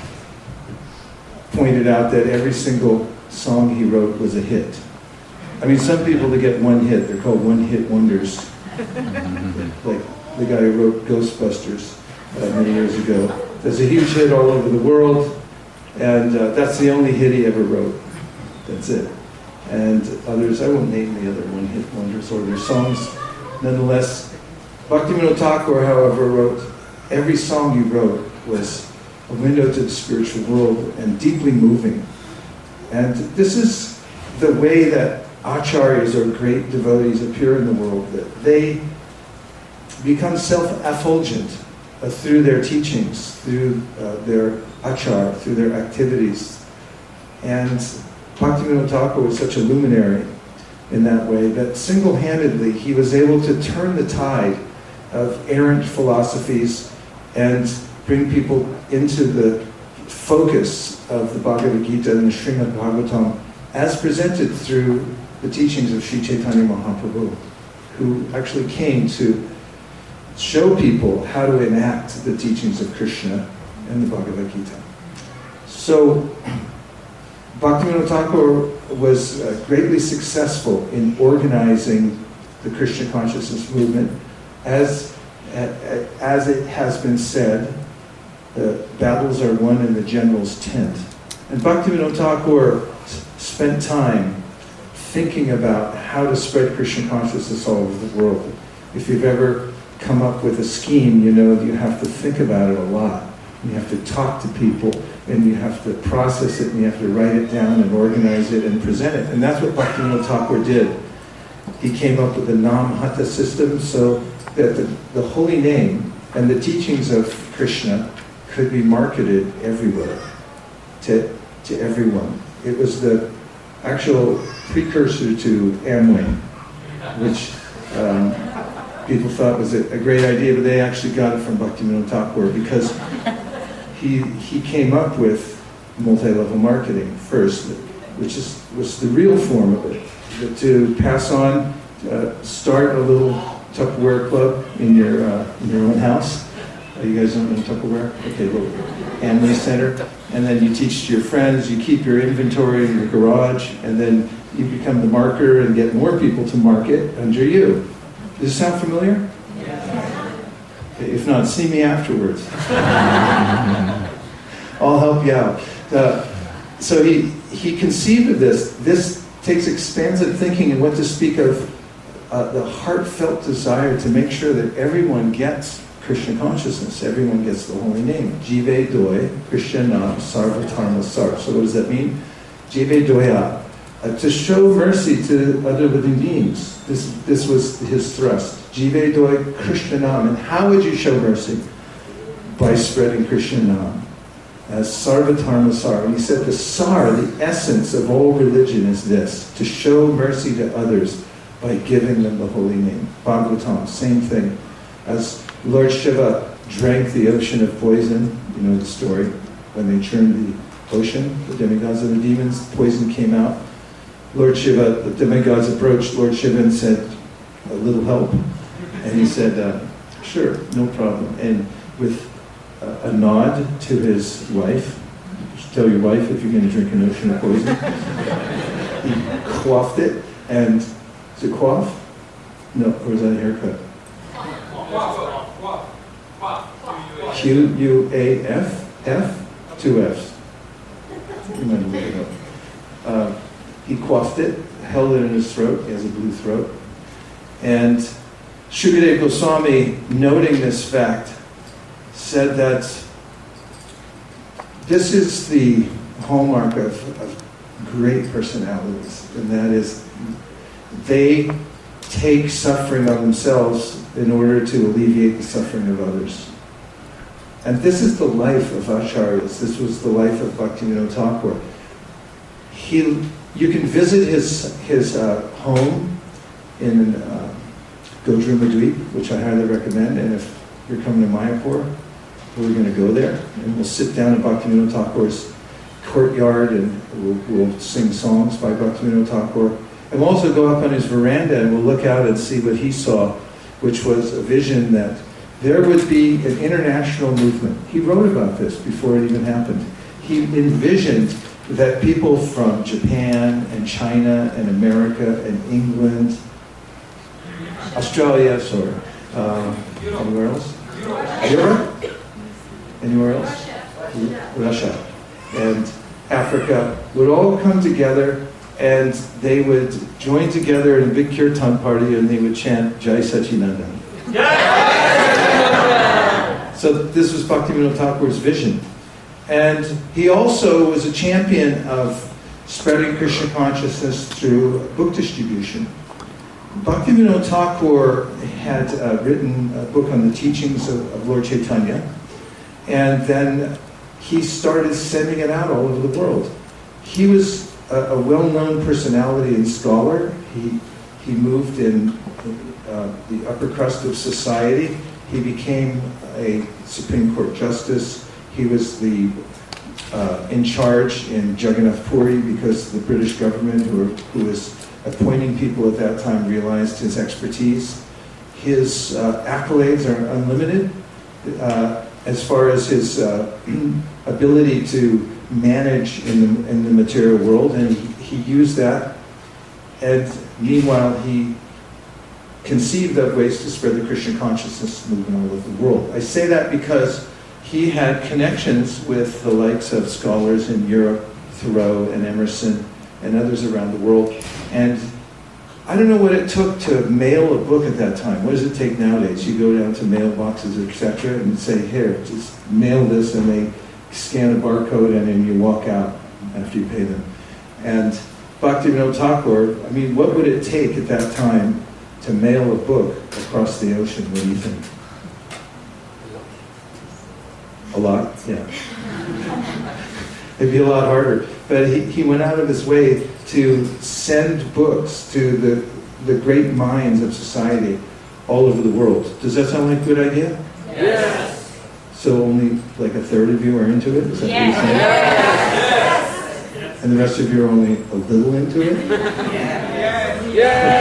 pointed out that every single song he wrote was a hit. I mean, some people that get one hit, they're called one-hit wonders. Like the guy who wrote Ghostbusters uh, many years ago. There's a huge hit all over the world, and uh, that's the only hit he ever wrote. That's it. And others, I won't name the other one-hit wonders or their songs. Nonetheless, Bhaktivinoda Thakur, however, wrote, every song he wrote was a window to the spiritual world and deeply moving. And this is the way that acharyas or great devotees appear in the world, that they become self-effulgent uh, through their teachings, through uh, their achar, through their activities. And Bhaktivinoda Thakur was such a luminary in that way that single-handedly he was able to turn the tide of errant philosophies and bring people into the focus of the Bhagavad Gita and the Srimad Bhagavatam as presented through the teachings of Sri Chaitanya Mahaprabhu, who actually came to show people how to enact the teachings of Krishna and the Bhagavad Gita. So, Bhaktivinoda Thakur was uh, greatly successful in organizing the Krishna consciousness movement. As, uh, as it has been said, the battles are won in the general's tent. And Bhaktivinoda Thakur spent time thinking about how to spread Krishna consciousness all over the world. If you've ever come up with a scheme, you know you have to think about it a lot. You have to talk to people, and you have to process it, and you have to write it down and organize it and present it. And that's what Bhaktivinoda Thakur did. He came up with the Nam Hata system so that the, the holy name and the teachings of Krishna could be marketed everywhere, to, to everyone. It was the actual precursor to Amway, which um, people thought was a, a great idea, but they actually got it from Bhaktivinoda Thakur because he he came up with multi-level marketing first, which is was the real form of it. To pass on, uh, start a little Tupperware club in your uh, in your own house. Uh, you guys don't know Tupperware? Okay, little Amway Center. And then you teach to your friends, you keep your inventory in your garage, and then you become the marketer and get more people to market under you. Does this sound familiar? Yeah. Okay, if not, see me afterwards. I'll help you out. Uh, so he, he conceived of this. This takes expansive thinking and what to speak of uh, the heartfelt desire to make sure that everyone gets Krishna consciousness. Everyone gets the holy name. Jive Doi, Krishna Nam, Sarva Dharma Sar. So what does that mean? Jive Doya. Uh, to show mercy to other living beings. This, this was his thrust. Jive Doi, Krishna Nam. And how would you show mercy? By spreading Krishna Nam. As Sarva Dharma Sar. And he said the Sar, the essence of all religion is this. To show mercy to others by giving them the holy name. Bhagavatam, same thing. As Lord Shiva drank the ocean of poison, you know the story, when they churned the ocean, the demigods and the demons, poison came out. Lord Shiva, the demigods approached Lord Shiva and said, a little help. And he said, uh, sure, no problem. And with uh, a nod to his wife, tell your wife if you're going to drink an ocean of poison, he quaffed it, and, is it quaff? No, or is that a haircut? Q U A F, F, two F's. You might look it up. Uh, he quaffed it, held it in his throat. He has a blue throat. And Shukadeva Goswami, noting this fact, said that this is the hallmark of, of great personalities, and that is they take suffering on themselves in order to alleviate the suffering of others. And this is the life of Acharyas. This was the life of Bhaktivinoda Thakur. He, you can visit his, his uh, home in uh, Godrumadweep, which I highly recommend. And if you're coming to Mayapur, we're going to go there. And we'll sit down in Bhaktivinoda Thakur's courtyard and we'll, we'll sing songs by Bhaktivinoda Thakur. And we'll also go up on his veranda and we'll look out and see what he saw, which was a vision that there would be an international movement. He wrote about this before it even happened. He envisioned that people from Japan and China and America and England, Australia, sorry, uh, anywhere else? Europe? Anywhere else? Russia. Russia. And Africa would all come together and they would join together in a big kirtan party and they would chant Jai Sachinandan. So this was Bhaktivinoda Thakur's vision. And he also was a champion of spreading Krishna consciousness through book distribution. Bhaktivinoda Thakur had uh, written a book on the teachings of, of Lord Chaitanya, and then he started sending it out all over the world. He was a, a well-known personality and scholar. He, he moved in uh, the upper crust of society. He became a Supreme Court justice. He was the uh, in charge in Jagannath Puri because the British government, who, were, who was appointing people at that time, realized his expertise. His uh, accolades are unlimited uh, as far as his uh, ability to manage in the, in the material world, and he, he used that. And meanwhile, he conceived of ways to spread the Krishna consciousness movement all over the world. I say that because he had connections with the likes of scholars in Europe, Thoreau and Emerson, and others around the world. And I don't know what it took to mail a book at that time. What does it take nowadays? You go down to mailboxes, et cetera, and say, here, just mail this, and they scan a barcode, and then you walk out after you pay them. And Bhaktivinoda Thakur, I mean, what would it take at that time to mail a book across the ocean? What do you think? A lot? Yeah. It'd be a lot harder. But he, he went out of his way to send books to the, the great minds of society all over the world. Does that sound like a good idea? Yes. So only like a third of you are into it? Is that yes. what you're saying? Yes. And the rest of you are only a little into it? Yes.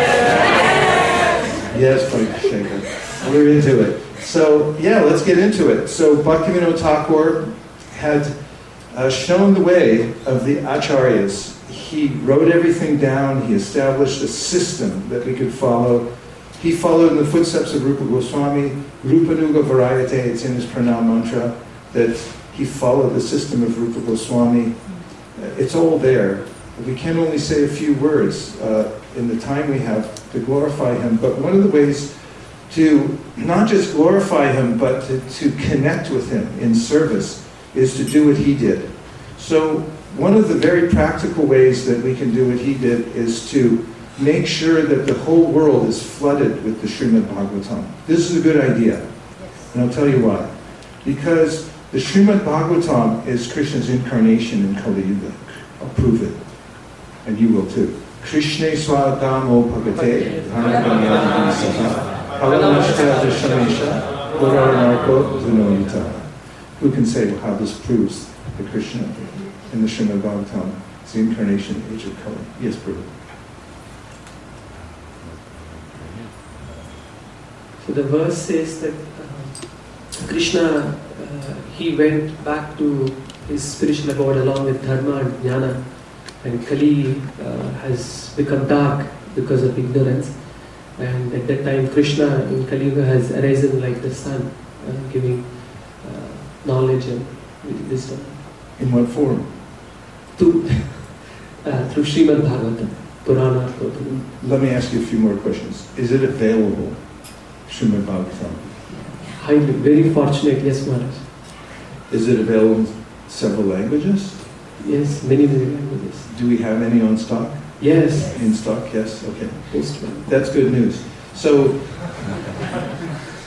Yes. Yes, Mike Shaker. We're into it. So, yeah, let's get into it. So, Bhaktivinoda Thakur had uh, shown the way of the Acharyas. He wrote everything down. He established a system that we could follow. He followed in the footsteps of Rupa Goswami. Rupanuga Varayate, it's in his pranam mantra, that he followed the system of Rupa Goswami. It's all there. We can only say a few words uh, in the time we have to glorify him. But one of the ways to not just glorify him, but to, to connect with him in service is to do what he did. So one of the very practical ways that we can do what he did is to make sure that the whole world is flooded with the Srimad Bhagavatam. This is a good idea. And I'll tell you why. Because the Srimad Bhagavatam is Krishna's incarnation in Kali Yuga. I'll prove it. And you will too. Krishna Swadamo Bhagate Dharmaganyam Saha Palamashta Vishamesha Puranarko Dhanoyita. Who can say how this proves the Krishna in the Srimad Bhagavatam is the incarnation age of Kali? Yes, Prabhu. So the verse says that uh, Krishna, uh, he went back to his spiritual abode along with Dharma and Jnana, and Kali uh, has become dark because of ignorance. And at that time, Krishna in Kali Yuga has arisen like the sun, uh, giving uh, knowledge and wisdom. In what form? To, uh, through Srimad Bhagavatam, Purana. Let me ask you a few more questions. Is it available, Srimad Bhagavatam? Highly, very fortunate, yes, Maharaj. Is it available in several languages? Yes, many, many languages. Do we have any on stock? Yes. In stock, yes? Okay. Postman. That's good news. So,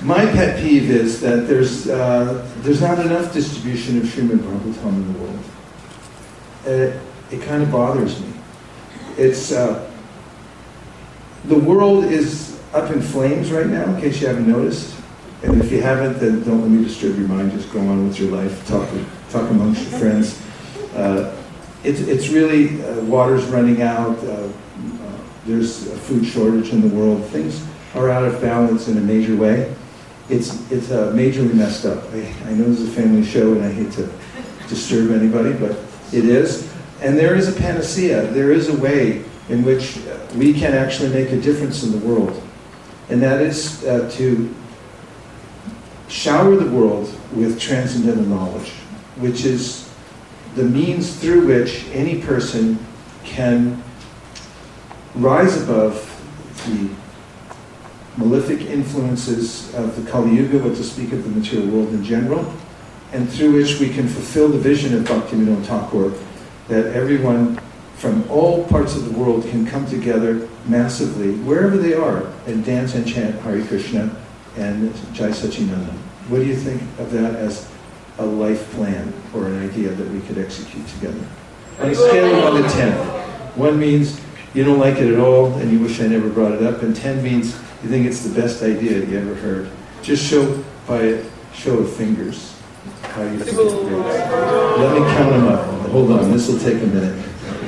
My pet peeve is that there's uh, there's not enough distribution of Srimad Bhagavatam in the world. It, it kind of bothers me. It's uh, the world is up in flames right now, in case you haven't noticed. And if you haven't, then don't let me disturb your mind. Just go on with your life. Talk talk amongst your friends. Uh, it's it's really uh, water's running out. Uh, uh, there's a food shortage in the world. Things are out of balance in a major way. It's it's uh, majorly messed up. I, I know this is a family show, and I hate to disturb anybody, but it is. And there is a panacea. There is a way in which we can actually make a difference in the world, and that is uh, to shower the world with transcendental knowledge, which is the means through which any person can rise above the malefic influences of the Kali Yuga, what to speak of the material world in general, and through which we can fulfill the vision of Bhaktivinoda Thakur, that everyone from all parts of the world can come together massively, wherever they are, and dance and chant Hare Krishna and Jai Sachinanda. What do you think of that as a life plan or an idea that we could execute together? On a scale of one to ten, one means you don't like it at all and you wish I never brought it up, and ten means you think it's the best idea you ever heard. Just show by a show of fingers how you think it's great. Let me count them up. Hold on, this will take a minute.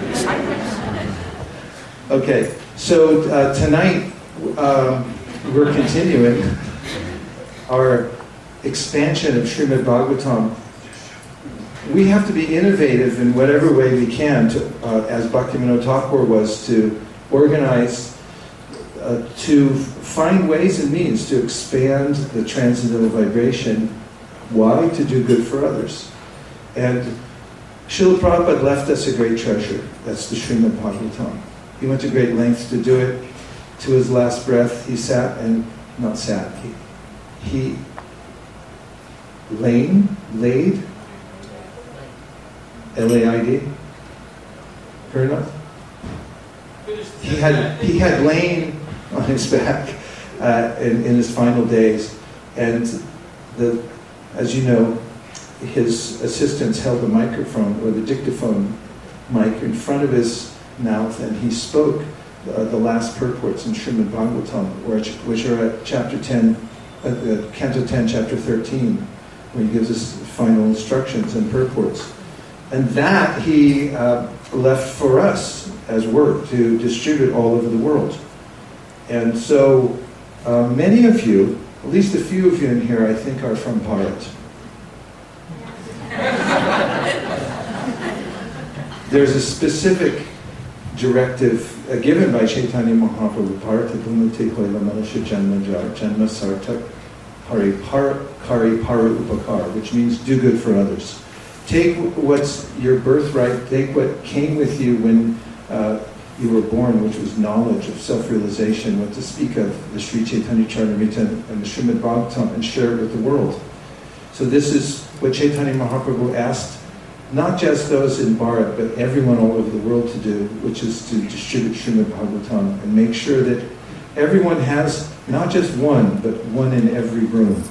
Okay, so uh, tonight um, we're continuing our expansion of Srimad Bhagavatam. We have to be innovative in whatever way we can, to, uh, as Bhaktivinoda Thakur was, to organize, uh, to find ways and means to expand the transcendental vibration. Why? To do good for others. And Srila Prabhupada left us a great treasure. That's the Srimad Bhagavatam. He went to great lengths to do it. To his last breath, he sat and, not sat, he, he laid, laid, L A I D, heard enough? He had, he had lain on his back uh, in, in his final days, and the, as you know, his assistants held the microphone, or the dictaphone mic, in front of his mouth, and he spoke uh, the last purports in Srimad Bhagavatam, which, which are at chapter ten, uh, uh, Canto ten, chapter thirteen, where he gives us final instructions and purports. And that he uh, left for us as work to distribute all over the world. And so uh, many of you, at least a few of you in here, I think are from Bharat. There's a specific directive uh, given by Chaitanya Mahaprabhu, Bharata Bhumati Hoila Manushya Janma Jar Janma Sartak Hari Par Kari Paru Upakar, which means do good for others. Take what's your birthright, take what came with you when uh, you were born, which was knowledge of self-realization, what to speak of the Sri Chaitanya Charitamrita and the Srimad Bhagavatam, and share it with the world. So this is what Chaitanya Mahaprabhu asked not just those in Bharat, but everyone all over the world to do, which is to distribute Srimad Bhagavatam and make sure that everyone has not just one, but one in every room.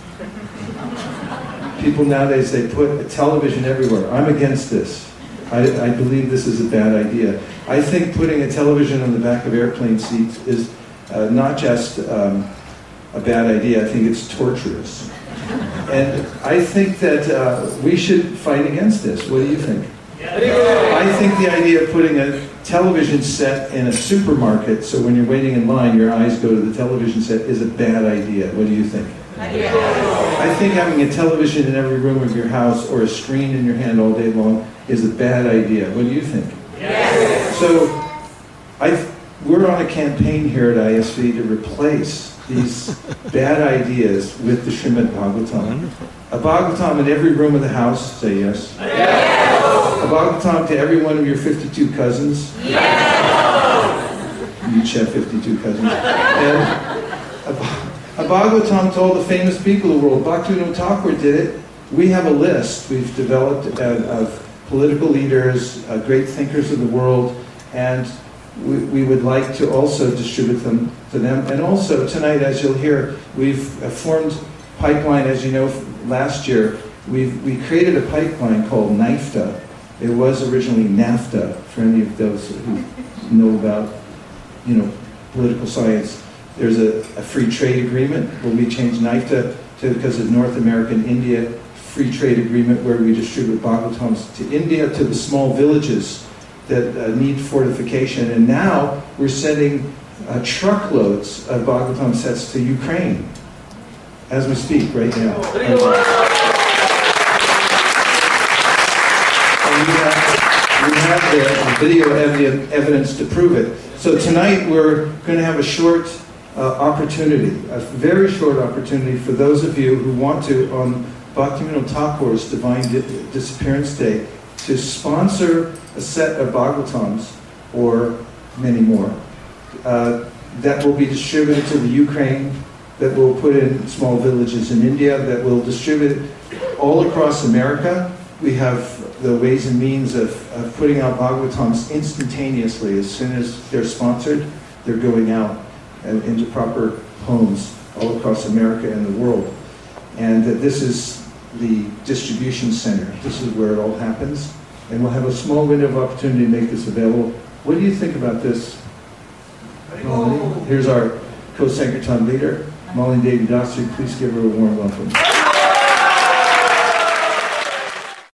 People nowadays, they put a television everywhere. I'm against this. I, I believe this is a bad idea. I think putting a television on the back of airplane seats is uh, not just um, a bad idea, I think it's torturous. And I think that uh, we should fight against this. What do you think? I think the idea of putting a television set in a supermarket, so when you're waiting in line, your eyes go to the television set, is a bad idea. What do you think? I think having a television in every room of your house or a screen in your hand all day long is a bad idea. What do you think? Yes. So I, we're on a campaign here at I S V to replace these bad ideas with the Srimad Bhagavatam. A Bhagavatam in every room of the house, say yes. Yes. A Bhagavatam to every one of your fifty-two cousins. Yes. You each have fifty-two cousins. And a, a Bhagavatam to all the famous people of the world. Bhaktivinoda Thakur did it. We have a list we've developed uh, of political leaders, uh, great thinkers of the world, and we, we would like to also distribute them to them. And also tonight, as you'll hear, we've uh, formed pipeline, as you know, last year, we've, we created a pipeline called NIFTA. It was originally NAFTA, for any of those who know about, you know, political science. There's a, a free trade agreement where we changed NIFTA to, because of North America and India, free trade agreement where we distribute Bhagavatams to India, to the small villages that uh, need fortification. And now we're sending uh, truckloads of Bhagavatam sets to Ukraine as we speak right now. And, and we have, we have the video evi- evidence to prove it. So tonight we're going to have a short uh, opportunity, a very short opportunity for those of you who want to, on Bhaktivinoda Thakur's Divine Di- Disappearance Day, to sponsor a set of Bhagavatams, or many more, uh, that will be distributed to the Ukraine, that will put in small villages in India, that will distribute all across America. We have the ways and means of, of putting out Bhagavatams instantaneously. As soon as they're sponsored, they're going out and into proper homes all across America and the world. And that this is the distribution center. This is where it all happens. And we'll have a small window of opportunity to make this available. What do you think about this, Molly? Here's our co-Sankirtan leader, Molly Devi Dasri. Please give her a warm welcome.